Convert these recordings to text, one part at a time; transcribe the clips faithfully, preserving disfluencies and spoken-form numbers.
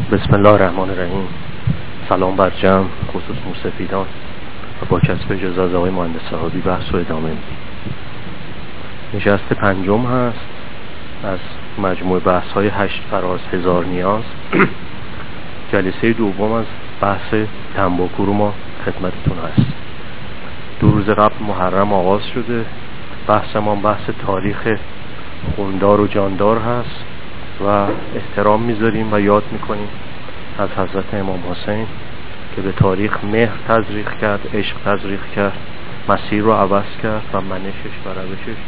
بسم الله الرحمن الرحیم. سلام بر جمع، خصوص موسفیدان و با کسب اجازه از آقای مهندس صحابی بحث و ادامه میدیم. نشست پنجم هست از مجموع بحث های هشت فراز هزار نیاز. جلسه دوم از بحث تنباکو رو ما خدمتتون هست. دو روز قبل محرم آغاز شده. بحث ما بحث تاریخ خوندار و جاندار هست و احترام میذاریم و یاد میکنیم از حضرت امام حسین که به تاریخ مهر تزریق کرد، عشق تزریق کرد، مسیر رو عوض کرد و منشش و روشش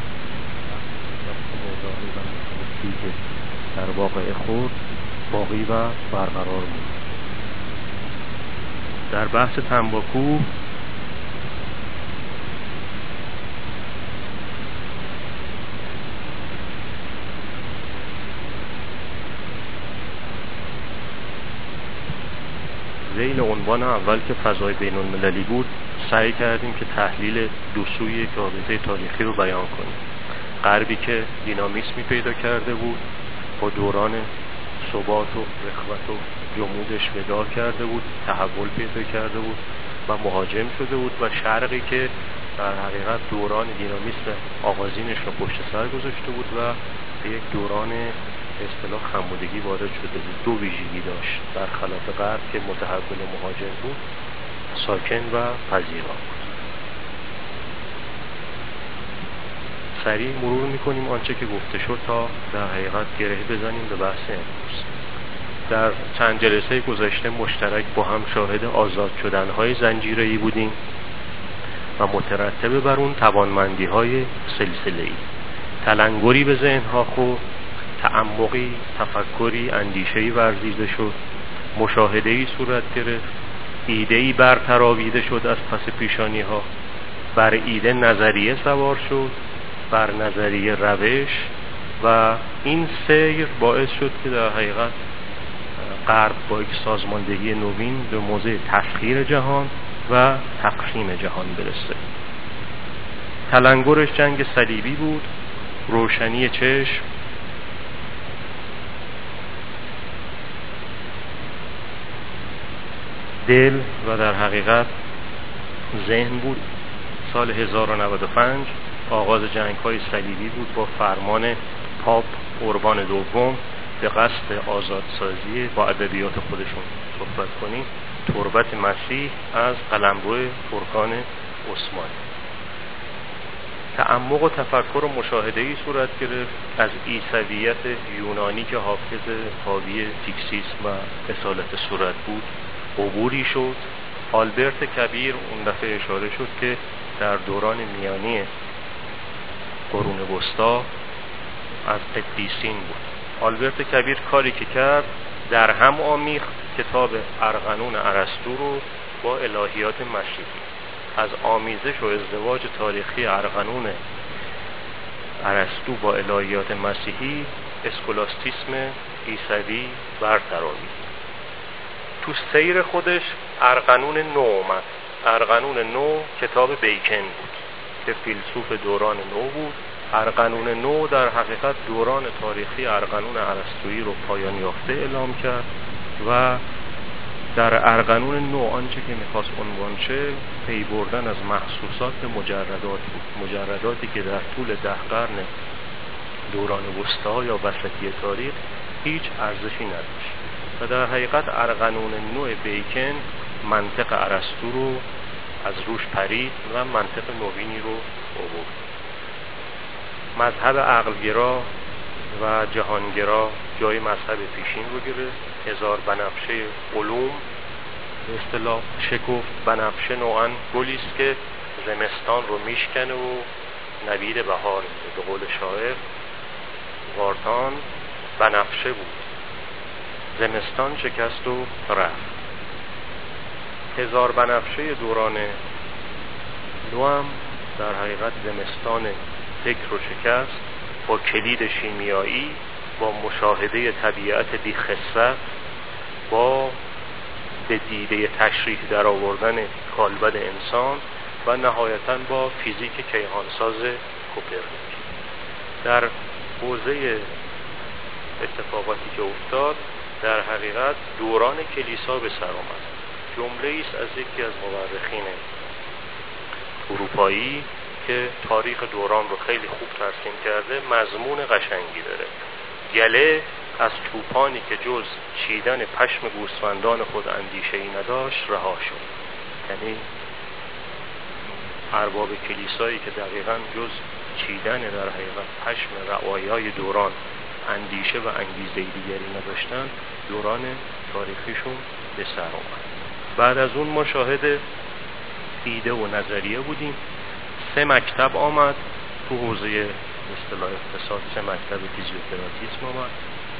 که در واقع خود باقی و برقرار بود. در بحث تنباکو ذیل عنوان اول که فضای بین المللی بود سعی کردیم که تحلیل دو سوی رابطه تاریخی رو بیان کنیم. غربی که دینامیسمی پیدا کرده بود، با دوران ثبات و رخوت و جمودش وداع کرده بود، تحول پیدا کرده بود و مهاجم شده بود، و شرقی که در حقیقت دوران دینامیسم آغازینش رو پشت سر گذاشته بود و به یک دوران اصطلاح خمودگی وارد شده بود. دو ویژگی داشت برخلاف غرب که متحول و مهاجم بود، ساکن و پذیرا بود. سریع مرور میکنیم آنچه که گفته شد تا در حقیقت گره بزنیم به بحث امروز. در چند جلسه گذشته مشترک با هم شاهد آزاد شدنهای زنجیره‌ای بودیم و مترتب بر اون توانمندی‌های سلسله‌ای. تلنگری به ذهن‌ها خو، تعمقی، تفکری، اندیشه‌ای ورزیده شد، مشاهده‌ای صورت گرفت، ایده‌ای برتراویده شد از پس پیشانی‌ها، بر ایده نظریه سوار شد، بر نظریه روش، و این سیر باعث شد که در حقیقت غرب با یک سازماندهی نوین به موضع تسخیر جهان و تقسیم جهان برسه. تلنگرش جنگ صلیبی بود، روشنی چشم، دل و در حقیقت ذهن بود. سال هزار و نود و پنج آغاز جنگ‌های صلیبی بود با فرمان پاپ اوربان دوم به قصد آزادسازی، با ادبیات خودشون صحبت کنیم، تربت مسیح از قلمرو ترکان عثمانی. تعمق و تفکر و مشاهده‌ای صورت گرفت از عیسویت یونانی که حافظ حاوی فیکسیسم و اصالت صورت بود عبوری شد. آلبرت کبیر اون دفعه اشاره شد که در دوران میانی قرون وسطا از قدیسین بود. آلبرت کبیر کاری که کرد در هم آمیخت کتاب ارغنون ارسطو رو با الهیات مسیحی. از آمیزش و ازدواج تاریخی ارغنون ارسطو با الهیات مسیحی اسکولاستیسم عیسوی برتراوید. تو سیر خودش ارغنون نو اومد. ارغنون نو کتاب بیکن بود که فیلسوف دوران نو بود. ارغنون نو در حقیقت دوران تاریخی ارغنون ارسطویی رو پایان یافته اعلام کرد و در ارغنون نو آنچه که میخواست عنوان شه پی بردن از محسوسات مجردات بود. مجرداتی که در طول ده قرن دوران وسطا یا وسطی تاریخ هیچ ارزشی نداشت و در حقیقت ارغنون نو بیکن منطق ارسطو رو از روش پرید و منطق نوینی رو آورد. مذهب عقلگرا و جهانگرا جای مذهب پیشین رو گرفت. هزار بنفشه علوم به اصطلاح شکفت. بنفشه نوعاً گلیست که زمستان رو میشکنه و نوید بهار. به قول شاعر وارتان بنفشه بود، زمستان شکست و رفت. هزار بنفشه دوران نوام در حقیقت زمستان فکر رو شکست با کلید شیمیایی، با مشاهده طبیعت بی خست، با به دیده تشریح در آوردن کالبد انسان و نهایتاً با فیزیک کیهانساز کوپرنیک. در حوزه اتفاقاتی که افتاد در حقیقت دوران کلیسا به سر آمد. جمله است از یکی از مورخین اروپایی که تاریخ دوران رو خیلی خوب ترسیم کرده، مضمون قشنگی داره. گله از چوپانی که جز چیدن پشم گوسفندان خود اندیشه‌ای نداشت رها شد. یعنی ارباب کلیسایی که دقیقاً جز چیدن در حقیقت پشم رعایای دوران اندیشه و انگیزه دیگری نداشتن، دوران تاریخیشون به سر آمد. بعد از اون ما شاهد ایده و نظریه بودیم. سه مکتب آمد تو حوزه اصطلاح اقتصاد، سه مکتب فیزیوتراپیسم آمد،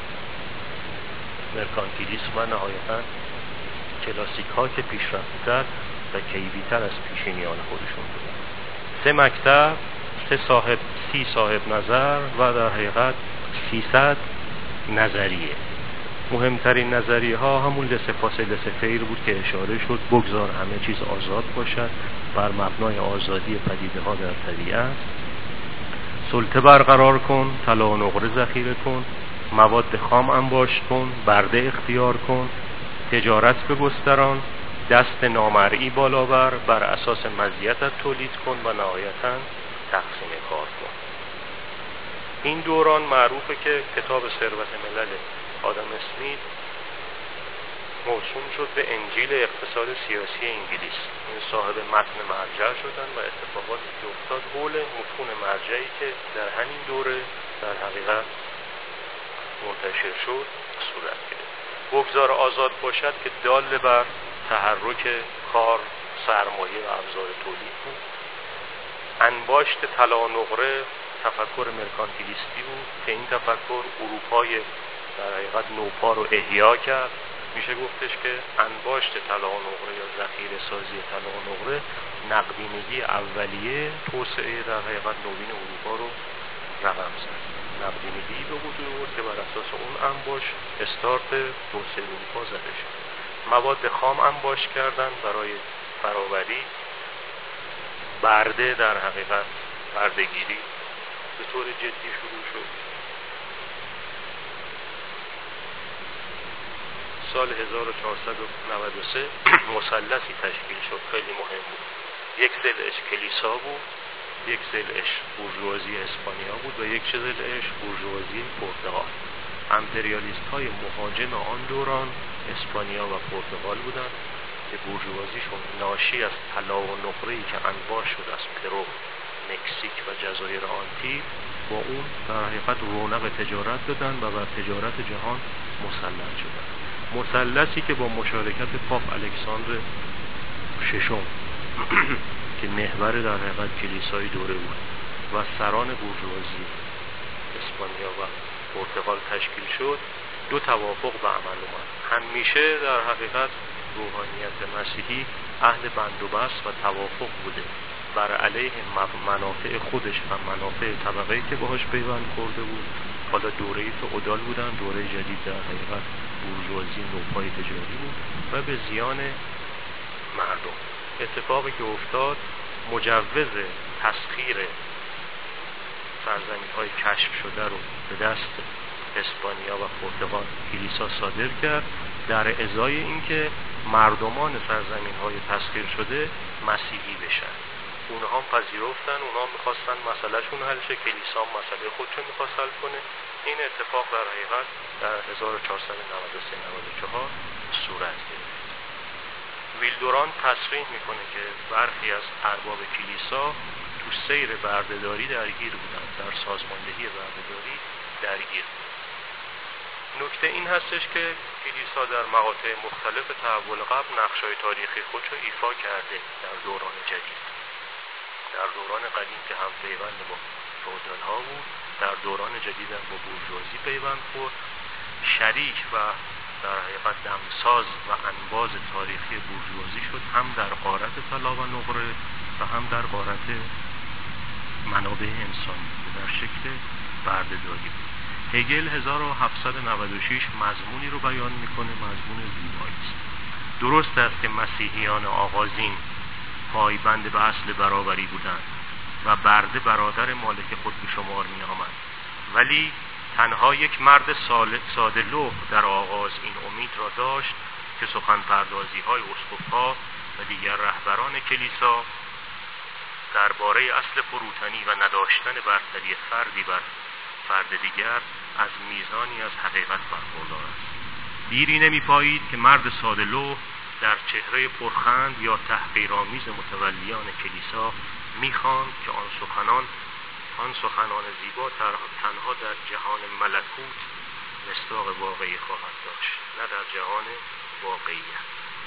مرکانتیلیسم و نهایتاً کلاسیک ها که پیشرفته‌تر و کیوی‌تر از پیشینیان خودشون بودن. سه مکتب، سه صاحب سی صاحب نظر و در حقیقت سیصد نظریه. مهمترین نظریه ها همون لسه پاسه لسه فیر بود که اشاره شد، بگذار همه چیز آزاد باشد بر مبنای آزادی پدیده ها در طبیعت، سلطه برقرار کن، طلا و نقره ذخیره کن، مواد خام انباشت کن، برده اختیار کن، تجارت بگستران، دست نامرئی بالا بر بر اساس مزیتت تولید کن و نهایتاً تقسیم کار کن. این دوران معروفه که کتاب ثروت ملل آدم اسمیت موسوم شد به انجیل اقتصاد سیاسی انگلیس. این صاحب متن مرجع شدن و اتفاقاتی که افتاد حول متون مرجعی که در همین دوره در حقیقت منتشر شد صورت گرفت. بگذار آزاد باشد که دال بر تحرک کار، سرمایه و ابزار تولید بود. انباشت طلا و نقره تفکر مرکانتیلیستی بود که این تفکر اروپای در حقیقت نوپا رو احیا کرد. میشه گفتش که انباشت طلا و نقره یا ذخیره سازی طلا و نقره نقدینگی اولیه توسعه در حقیقت نوین اروپا رو رقم زد. نقدینگی به وجود آورد که بر اساس اون انباش استارت توسعه اروپا زده شد. مواد خام انباش کردن برای فراوری، برده در حقیقت بردهگیری به طور جدی شروع شد. سال هزار و چهارصد و نود و سه مثلثی تشکیل شد، خیلی مهم بود. یک ضلعش کلیسا بود، یک ضلعش بورژوازی اسپانیا بود و یک ضلعش بورژوازی پرتغال. امپریالیست های مهاجم آن دوران اسپانیا و پرتغال بودند که بورژوازیشون ناشی از طلا و نقره‌ای که انباش شد از پرو، مکزیک و جزایر آنتیل، با اون در حقیقت رونق تجارت دادن و بر تجارت جهان مسلط شدن. مثلثی که با مشارکت پاپ الکساندر ششم که محور در حقیقت کلیسای دوره بود و سران بورژوازی اسپانیا و پرتغال تشکیل شد، دو توافق به عمل اومد. همیشه در حقیقت روحانیت مسیحی اهل بند و بست و توافق بوده بر علیه منافع خودش و منافع طبقه‌ای که باهاش پیوند خورده بود. حالا دوره‌ای فئودال بودن، دوره جدید در حقیقت بورژوازی نوپای تجاری بود و به زیان مردم. اتفاقی که افتاد مجوز تسخیر سرزمین‌های کشف شده رو به دست اسپانیا و پرتغال کلیسا صادر کرد، در ازای اینکه مردمان سرزمین‌های تسخیر شده مسیحی بشن. اونها پذیرفتن، اونها میخواستن مسئلهشون حل شه، کلیسا مسئله خودشون میخواست حل کنه. این اتفاق در حقیقت در هزار و چهارصد و نود و سه نود و چهار صورت گرفت. ویلدوران تصریح میکنه که برخی از ارباب کلیسا تو سیر بردهداری درگیر بودن، در سازماندهی بردهداری درگیر بودن. نکته این هستش که کلیسا در مقاطع مختلف تحول قبل نقشای تاریخی خودشو ایفا کرده در دوران جدید. در دوران قدیم که هم پیوند با فئودال ها بود، در دوران جدید هم با بورژوازی پیوند خورد. شریک و در حقیقت دمساز و انباز تاریخی بورژوازی شد، هم در غارت طلا و نقره و هم در غارت منابع انسانی که در شکل بردهداری بود. هگل هزار و هفتصد و نود و شش مضمونی رو بیان میکنه، مضمون زیبایی است. درست است که مسیحیان آغازین پایبند به اصل برابری بودند و برده برادر مالک خود به شمار می آمد، ولی تنها یک مرد ساده لوح در آغاز این امید را داشت که سخن پردازی های اسقف‌ها و دیگر رهبران کلیسا درباره اصل فروتنی و نداشتن برتری فردی بر فرد دیگر از میزانی از حقیقت برخوردار است. دیری نمی پایید که مرد ساده لوح در چهره پرخند یا تحقیرآمیز متولیان کلیسا می‌خواند که آن سخنان آن سخنان زیبا تنها در جهان ملکوت مصداق واقعی خواهد داشت، نه در جهان واقعیت.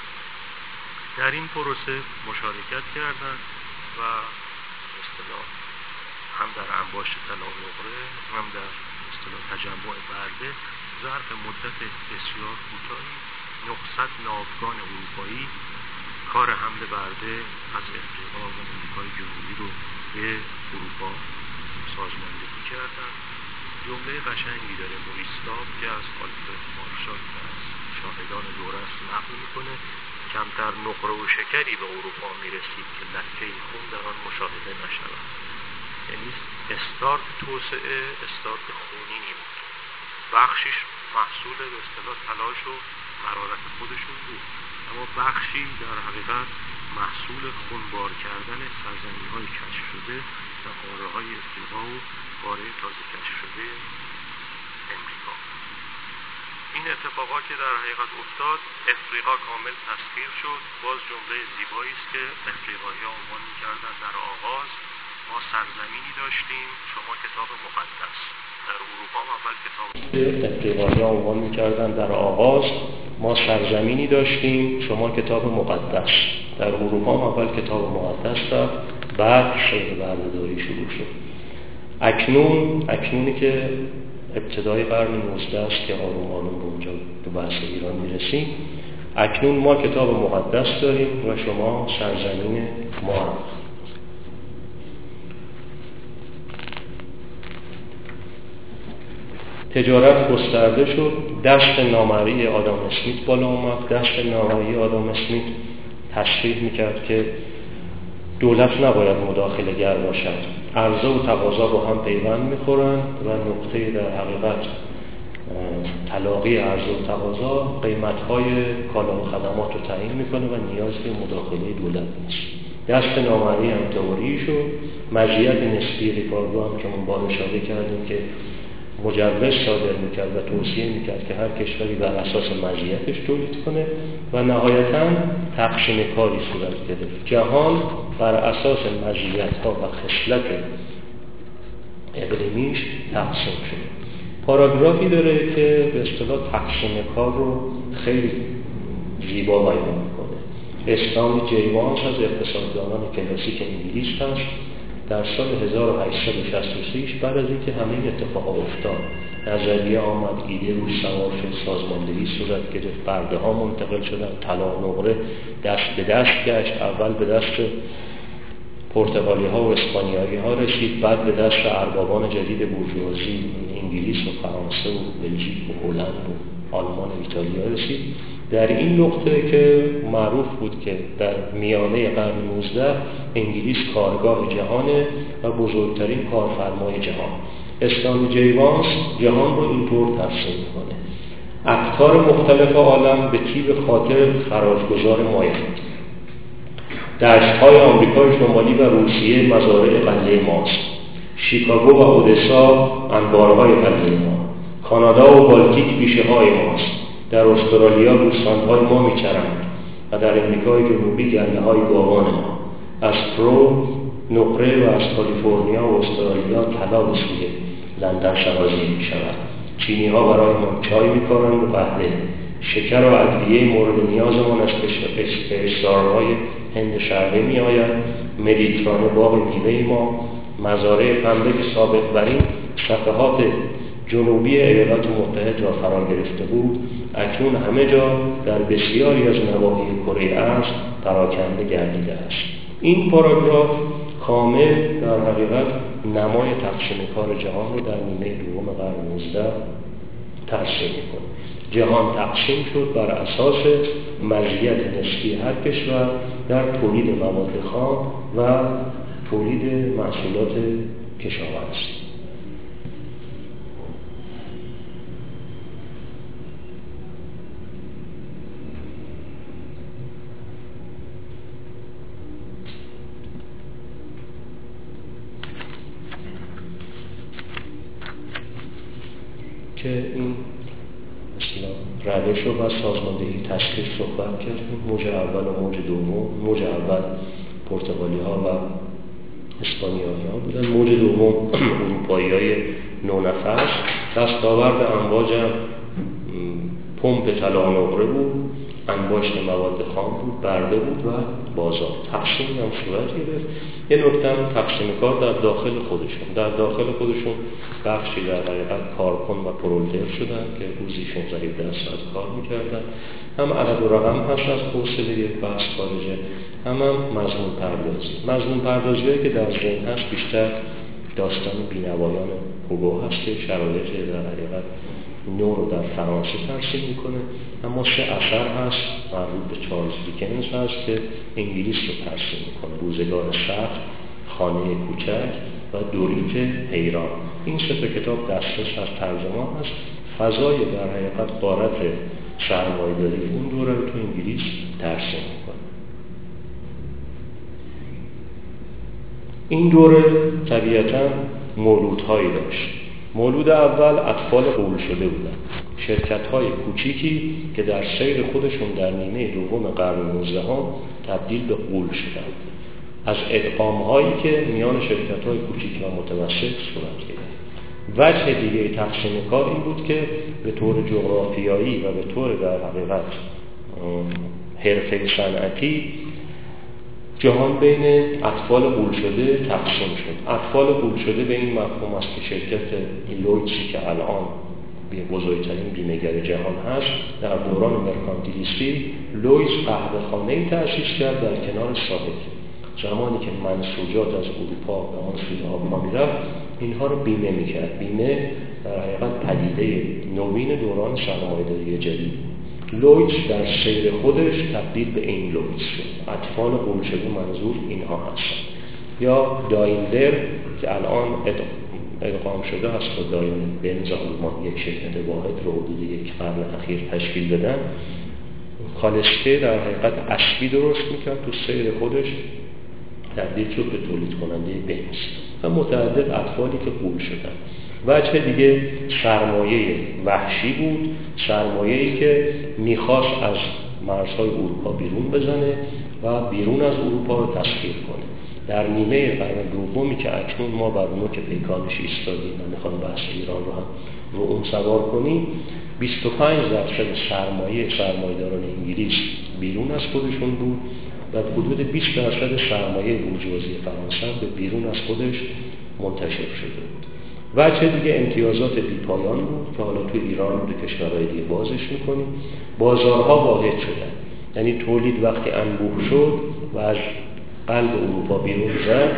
در این پروسه مشارکت کردند و اصطلاح هم در انباشت طلا و نقره هم در اصطلاح تجمع برده ظرف مدت بسیار کوتاهی نهصد ناوگان اروپایی کار حمل برده از افریقا و امریکای جنوبی رو به اروپا سازماندهی کردند. جمله قشنگی داره موریسلاو که از آلفرد مارشال که از شاهدان دورست نقل میکنه: کمتر نقره و شکری به اروپا میرسید که لکه خون در آن مشاهده نشود. یعنی استارت توسعه استارت خونینی بود. بخشیش محصول به اصطلاح تلاش و مرارت خودشون بود، اما بخشی در حقیقت محصول خونبار کردن سرزمین‌های کشف شده و قاره‌های افریقا و قاره تازه کشف شده امریکا. این اتفاقات که در حقیقت افتاد، افریقا کامل تسخیر شد. باز جمله زیبایی است که افریقایی‌ها عنوان می‌کردند در آغاز ما سرزمینی داشتیم، شما کتاب مقدس. در اروپا اول کتاب افریقایی‌ها عنوان می‌کردند در آغاز ما سرزمینی داشتیم، شما کتاب مقدس. در اروپا اول کتاب مقدس رفت، بعد شیء برده‌داری شروع شد. اکنون اکنونی که ابتدای قرن نوزده است که آروم آروم به اونجا به بحث ایران میرسیم، اکنون ما کتاب مقدس داریم و شما سرزمین ما هم. تجارت گسترده شد، دست نامرئی آدام اسمیت بالا اومد. دست نامرئی آدام اسمیت تصریح میکرد که دولت نباید مداخله گر باشد، عرضه و تقاضا با هم پیوند میخورند و نقطه در حقیقت تلاقی عرضه و تقاضا قیمت‌های کالا و خدمات رو تعیین میکنه و نیاز به مداخله دولت نیست. دست نامرئی هم تئوری شد. مزیت نسبی ریکاردو هم که اون بار اشاره کردیم که مجوز صادر میکرد و توصیه میکرد که هر کشوری بر اساس مزیتش تولید کنه و نهایتاً تقسیم کاری صورت گرفت. جهان بر اساس مزیت‌ها و خصلت اقلیمیش تقسیم شد. پاراگرافی داره که به اصطلاح تقسیم کار رو خیلی زیبا بیان میکنه. استانی جیوانز از اقتصاددانان کلاسیک انگلیس هست. در سال هزار و هشتصد و شصت و سه بعد از اینکه همه اتفاق افتاد، نظریه آمد، ایده روش سوار شد، سازماندهی صورت گرفت، برده ها منتقل شدن، طلا و نقره دست به دست گشت. اول به دست پرتغالی ها و اسپانیایی ها رسید، بعد به دست اربابان جدید بورژوازی انگلیس و فرانسه و بلژیک و هلند و آلمان و ایتالیا رسید. در این نقطه که معروف بود که در میانه قرن نوزده انگلیس کارگاه جهانه و بزرگترین کارفرمای جهان. استانی جیوانز جهان رو اینطور ترسیم میکنه: اقطار مختلف عالم به طیب خاطر خراجگزار مایند. دشت‌های آمریکای شمالی و روسیه مزارع قلعه ماست. شیکاگو و اودسا انبارهای قلعه ما. کانادا و بالتیک بیشه‌های ماست. در استرالیا گوسفندهای ما میچرند و در امریکای جنوبی گله‌های گاوان ما. از پرو نقره و از کالیفرنیا و استرالیا طلا به سوی لندن سرازیر می‌شود. چینی‌ها برای ما چای می‌کارند و قهوه. شکر و ادویه مورد نیازمان از کشورهای هند شرقی می‌آید. مدیترانه باغ میوه ما. مزارع پنبه که سابق بر این صفحات جنوبی ایالات متحده را فرا گرفته بود، اکنون همه جا در بسیاری از نواحی کره ارض پراکنده گردیده است. این پاراگراف کامل در حقیقت نمای تقسیم کار جهان رو در نیمه دوم قرن نوزده ترسیم می‌کند. جهان تقسیم شد بر اساس مزیت نسبی هر کشور در تولید مواد خام و تولید محصولات کشاورزی. که این مثلا روش رو و سازماندهی تشخیص صحبت کردیم. موج اول و موج دوم. موج اول پرتغالی ها و اسپانیایی ها بودن. موج دوم اروپایی های نونفس. دستاورد امواج پمپ طلا و نقره بود، انباشت مواد خام بود، برده بود و بازار. تقسیم هم صورت گرفت. یه نکته هم تقسیم کار در داخل خودشون در داخل خودشون بخشی در حقیقت کارکن و پرولتر شدن که روزی شانزده هفده ساعت کار میکردن. هم عدد و رقم هست از حوصله یک بحث خارجه، هم هم مضمون پردازی. مضمون پردازی هایی که در ذهن هست بیشتر داستان بینوایان هوگو هست که شرایط در حقیقت نو رو در فرانسه ترسیم میکنه. اما سه اثر هست مربوط به چارلز دیکنز هست که انگلیس رو ترسیم میکنه: روزگار سخت، خانه کوچک و دوریت حیران. این سه تا کتاب دسترس از ترجمان هست. فضای در حقیقت غارت سرمایه‌داری اون دوره رو تو انگلیس ترسیم میکنه. این دوره طبیعتاً مولودهایی داشت. مولود اول اطفال غول شده بودن، شرکت‌های کوچیکی که در سیر خودشون در نیمه دوم قرن نوزدهم تبدیل به غول شدند. از ادغام‌هایی که میان شرکت‌های کوچیک و متوسط صورت گرفت. وجه دیگه تقسیم کار این بود که به طور جغرافیایی و به طور در حقیقت حرفه صنعتی جهان بین اطفال غول شده تقسیم شد. اطفال غول شده به این مفهوم است که شرکت لویدسی که الان به بزرگترین بیمه‌گر جهان هست، در دوران مرکانتیلیستی لویس قهوه‌خانه‌ای تأسیس کرد در کنار ساحل. زمانی که منسوجات از اروپا به آن سوی آبها می‌رفت، اینها رو بیمه می‌کرد. بیمه در حقیقت پدیده نوین دوران سرمایه‌داری جدید. لویدز در سیر خودش تبدیل به این لویدز شد. اطفال غول شده منظور اینها هستند. یا دایملر که الان ادغام شده است با دایم بنز آلمان، یک شرکت واحد رو حدود یک قرن اخیر تشکیل دادن. کالسکه در حقیقت اسبی درست میکرد، تو سیر خودش تبدیل شد به تولید کننده بنز و متعدد اطفالی که غول شدن. وجه دیگه سرمایه وحشی بود، سرمایه‌ای که میخواست از مرزهای اروپا بیرون بزنه و بیرون از اروپا رو تسخیر کنه. در نیمه قرن دومی که اکنون ما بر اونو که پیکانش ایستادیم و میخوان بحث ایران رو هم رو اون سوار کنیم، بیست و پنج درصد سرمایه سرمایه‌داران انگلیس بیرون از خودشون بود و حدود بیست درصد سرمایه بورژوازی فرانسه به بیرون از خودش منتشر شده بود. وجه دیگه امتیازات بیپایان بود که حالا تو ایران و کشورهای دیگه بازش میکنیم. بازارها واحد شدن، یعنی تولید وقتی انبوه شد و از قلب اروپا بیرون زد،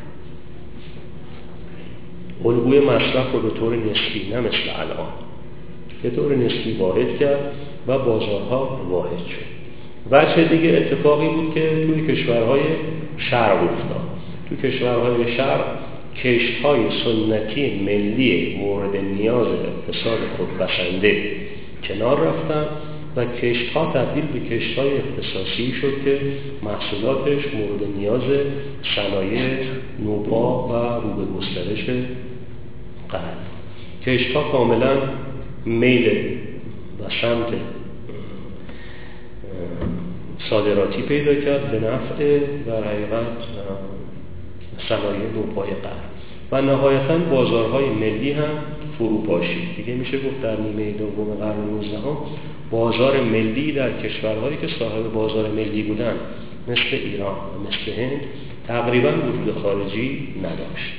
الگوی مصرف رو به طور نسبی، نه مثل الان، به طور نسبی واحد کرد و بازارها واحد شد. وجه دیگه اتفاقی بود که توی کشورهای شرق افتاد. توی کشورهای شرق کشت‌های سنتی ملی مورد نیاز اقتصاد خودبسنده کنار رفتن و کشت‌ها تبدیل به کشت‌های اختصاصی شد که محصولاتش مورد نیاز صنایع نوپا و رو به گسترش قرار. کشت‌ها کاملا میل و سمت صادراتی پیدا کرد به نفع در حقیقت صنایع نوپای قرن و نهایتاً بازارهای ملی هم فرو پاشید. دیگه میشه گفت در نیمه دوم قرن نوزدهم بازار ملی در کشورهایی که صاحب بازار ملی بودن مثل ایران و مثل هند تقریباً وجود خارجی نداشت.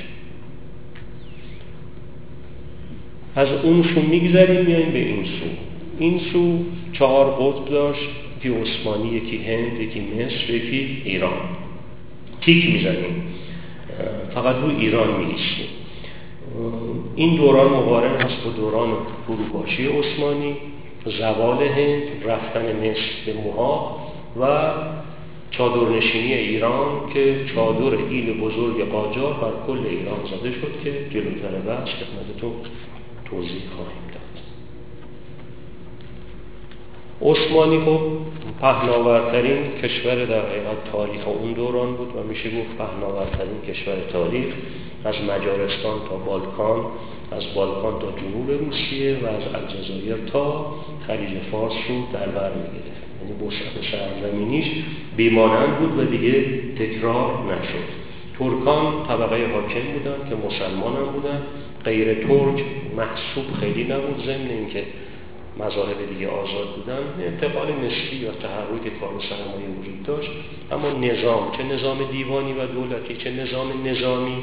از اون سو میگذریم میاییم به این سو. این سو چهار قطب داشت، یکی عثمانی، یکی هند، یکی مصر، یکی ایران. تیک میزنیم، فقط روی ایران می‌ایستیم. این دوران مقارن هست با دوران فروپاشی عثمانی، زوال هند، رفتن مصر به موها و چادرنشینی ایران که چادر ایل بزرگ قاجار بر کل ایران زده شد که جلوتر بحث خدمتتون توضیح خواهیم داد. عثمانی خب پهناورترین کشور در حقیقت تاریخ اون دوران بود و میشه گفت پهناورترین کشور تاریخ، از مجارستان تا بالکان، از بالکان تا جنوب روسیه و از الجزایر تا خلیج فارس رو در بر میگرفت. یعنی وسعت سرزمینیش بیمانند بود و دیگه تکرار نشد. ترکان طبقه حاکم بودن که مسلمان هم بودن، غیر ترک محسوب خیلی نبود، ضمن اینکه مذاهب دیگه آزاد بودن، انتقال نسبی یا تحرک کار و سرمایه وجود داشت، اما نظام، چه نظام دیوانی و دولتی چه نظام نظامی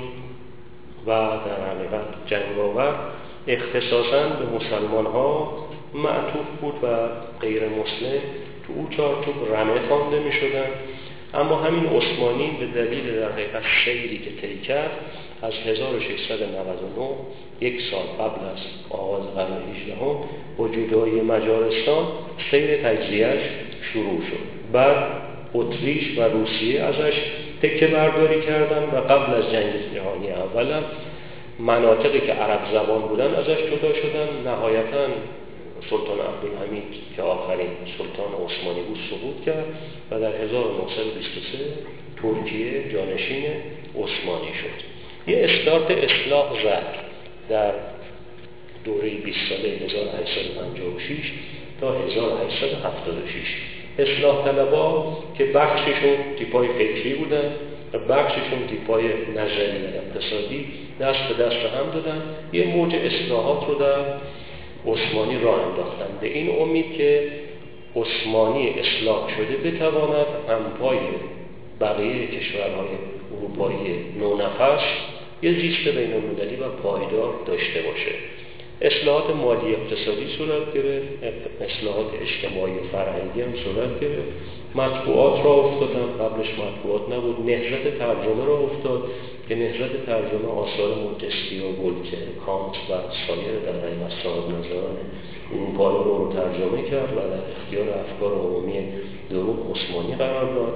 و در حقیقت جنگاور، اختصاصاً به مسلمان ها معطوف بود و غیر مسلم تو او چارچوب رمه خوانده می شدن. اما همین عثمانی به دلیل در حقیقت سیری که طی کرد از هزار و ششصد و نود و نه، یک سال قبل از آغاز قرن هجدهم، با جدایی مجارستان سیر تجزیه‌اش شروع شد. بعد اتریش و روسیه ازش تکه برداری کردن و قبل از جنگ جهانی اول هم مناطقی که عرب زبان بودن ازش جدا شدن. نهایتاً سلطان عبدالحمید که آخرین سلطان عثمانی بود سقوط کرد و در هزار و نهصد و بیست و سه ترکیه جانشین عثمانی شد. یه استارت اصلاح زد در دوره بیست ساله هزار و هشتصد و پنجاه و شش تا هزار و هشتصد و هفتاد و شش. اصلاح طلبا که بخششون تیپای فکری بودن و بخششون تیپای نظری و اقتصادی دست به دست هم دادن، یه موج اصلاحات رو در عثمانی راه انداختن به این امید که عثمانی اصلاح شده بتواند همپای بقیه کشورهای اروپایی نونفس یه زیست بین‌المللی و پایدار داشته باشه. اصلاحات مالی اقتصادی صورت گرفت، اصلاحات اجتماعی و فرهنگی هم صورت گرفت، مطبوعات را افتادن، قبلش مطبوعات نبود، نهضت ترجمه را افتاد که نهضت ترجمه آثار مونتسکیو، ولتر، کانت و سایر در حقیقت صاحب نظران اروپا رو ترجمه کرد و در اختیار افکار عمومی دروغ عثمانی قرار داد.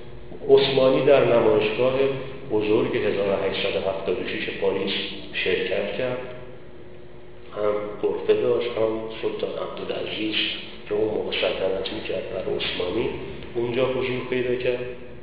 عثمانی در نمایشگاه بزرگ هزار و هشتصد و هفتاد و شش پاریس شرکت کرد، هم غرفه داشت، هم سلطان عبدالعزیز که اون موقع سلطنت میکرد بر عثمانی اونجا حضور پیدا کرد.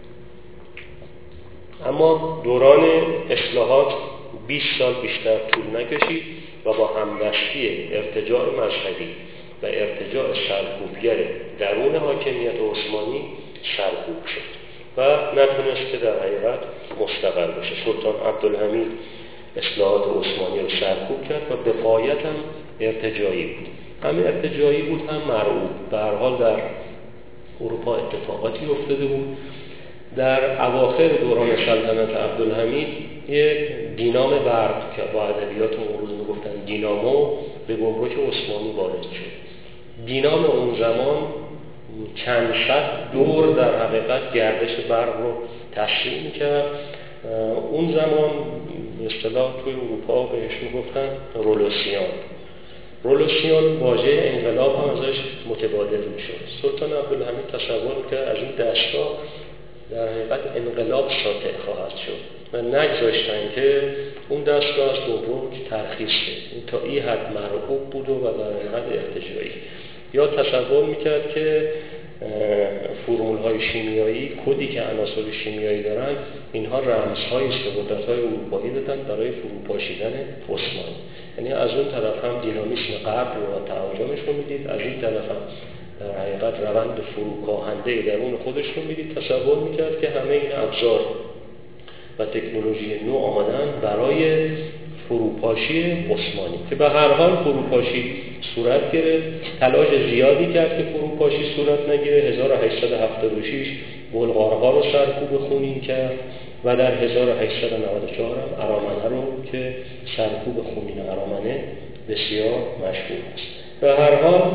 اما دوران اصلاحات بیست سال بیشتر طول نکشید و با همدستی ارتجاع مذهبی و ارتجاع سرکوبگر درون حاکمیت عثمانی سرکوب شد و نتونست که در حقیقت مستقر بشه. سلطان عبدالحمید اصلاحات عثمانی رو سرکوب کرد و به غایت هم ارتجاعی بود، هم ارتجاعی بود هم مرعوب. به هر حال در اروپا اتفاقاتی افتاده بود. در اواخر دوران سلطنت عبدالحمید یک دینام برق که با ادبیات اون روز میگفتن دینامو به گمرک عثمانی وارد شد. دینام اون زمان چند صد دور در حقیقت گردش برق رو تسریع می‌کرد. اون زمان به اصطلاح توی اروپا بهش میگفتن رولوسیون. رولوسیون واژه انقلاب هم ازش متبادل میشد. سلطان عبدالحمید تصور کرد از این دستگاه در حقیقت انقلاب ساطع خواهد شد و نگذاشتن که اون دستگاه از گمرک ترخیص شد. تا این حد مرعوب بود و در حقیقت ارتجاعی. یا تصور میکرد که فرمول های شیمیایی، کدی که عناصر شیمیایی دارن، اینها رمزهایی است که قدرت‌های اروپایی دادن برای فروپاشیدن عثمانی. یعنی از اون طرف هم دینامیسم غرب رو و تهاجمش رو میدید، از این طرف هم در حقیقت روند فروکاهنده درون خودش رو میدید. تصور میکرد که همه این ابزار و تکنولوژی نو آمدن برای فروپاشی عثمانی که به هر حال فروپاشی صورت گرفت. تلاش زیادی کرد که فروپاشی صورت نگیره. هزار و هشتصد و هفتاد و شش بلغارها رو سرکوب خونین کرد و در هزار و هشتصد و نود و چهار هم ارامنه رو که سرکوب خونین ارامنه بسیار مشهور است. به هر حال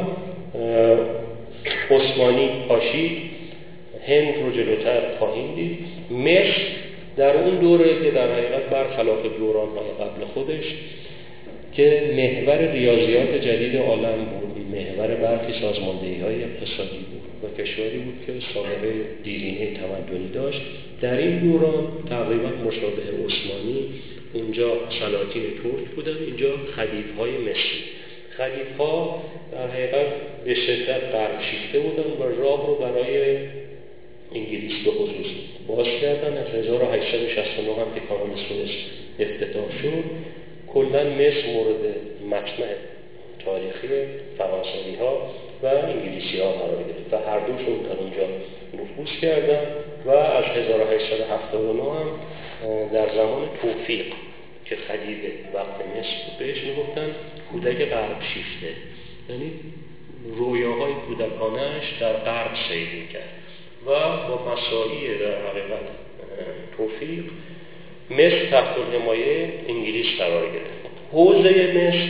عثمانی پاشید. هند رو جلوتر خواهیم دید. مصر در اون دوره که در حقیقت برخلاف دوران‌های قبل خودش که محور ریاضیات جدید عالم بود، محور برخی سازماندهی‌های اقتصادی بود و کشوری بود که سابقه دیرینه تمدنی داشت، در این دوران تقریبا مشابه عثمانی اونجا سلاطین ترک بودن، اینجا خدیوهای مصری خلیف‌ها در حقیقت به شدت غرب شیفته بودن و راه رو برای انگلیس به خصوص باز کردن. از هزار و هشتصد و شصت و نه هم که کانال سوئز افتتاح شد، کلا مصر مورد مطمع تاریخی فرانسوی ها و انگلیسی ها قرار گرفت و هر دوشون در اونجا نفوذ کردن و از هزار و هشتصد و هفتاد و نه هم در زمان توفیق که خلیفه وقت مصر بهش میگفتن کودک غرب شیفته، یعنی رویاهای کودکانش در غرب سیر میکرد و با مساعی در حقیقت توفیق مصر تحت حمایه انگلیس قرار گرفت. حوزه مصر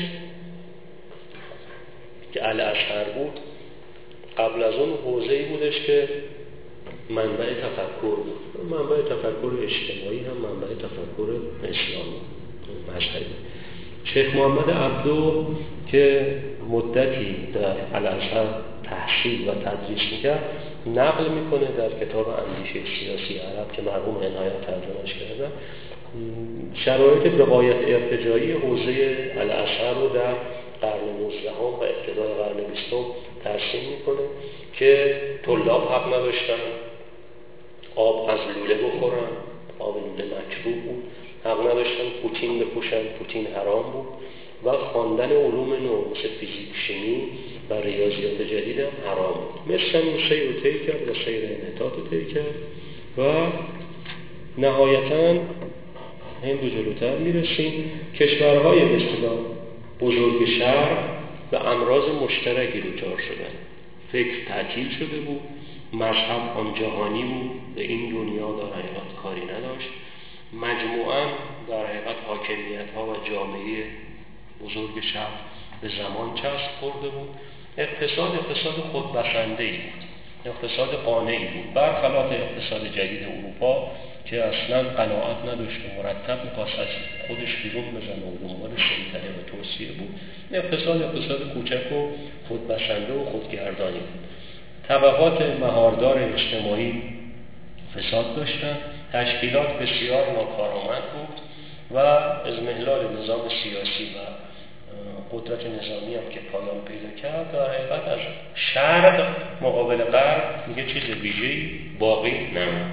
که الازهر بود قبل از اون حوزه‌ای بودش که منبع تفکر بود، منبع تفکر اجتماعی هم منبع تفکر اسلامی مذهبی. شیخ محمد عبدو که مدتی در الازهر تحصیل و تدریس میکرد نقل میکنه در کتاب اندیشه سیاسی عرب که مرحوم عنایت ترجمهش کرده، شرایط بغایت ارتجاعی حوزه الازهر رو در قرن نوزدهم و ابتدای قرن بیستم ترسیم میکنه که طلاب حق نداشتن آب از لوله بخورن، آب لوله مکروه بود، حق نداشتن پوتین بپوشن، پوتین حرام بود و خواندن علوم نو مثل فیزیک، شیمی و ریاضیات جدید هم حرام بود. مثل این سیر رو طی کرد و سیر انحطاط رو طی کرد و نهایتاً هند و جلوتر میرسیم. کشورهای مثل بزرگ شرق به امراض مشترکی دچار شدن، فکر تعطیل شده بود، مذهب آن جهانی بود، به این دنیا در حقیقت کاری نداشت، مجموعاً در حقیقت حاکمیت ها و جامعه بزرگ شرق به زمان چسب خورده بود. اقتصاد اقتصاد خودبسنده‌ای بود، اقتصاد قانعی بود، برخلاف اقتصاد جدید اروپا که اصلا قناعت نداشت و مرتب می‌خواست از خودش بیرون بزنه و دنبال سیطره و توسعه بود. اقتصاد اقتصاد کوچک و خودبسنده و خودگردانی بود. طبقات مهاردار اجتماعی فساد داشتن، تشکیلات بسیار ناکارآمد بود و اضمحلال نظام سیاسی و قدرت نظامی هم که پایان پیدا کرد در حقیقت از شرق مقابل غرب میگه چیز ویژه‌ای باقی نماند.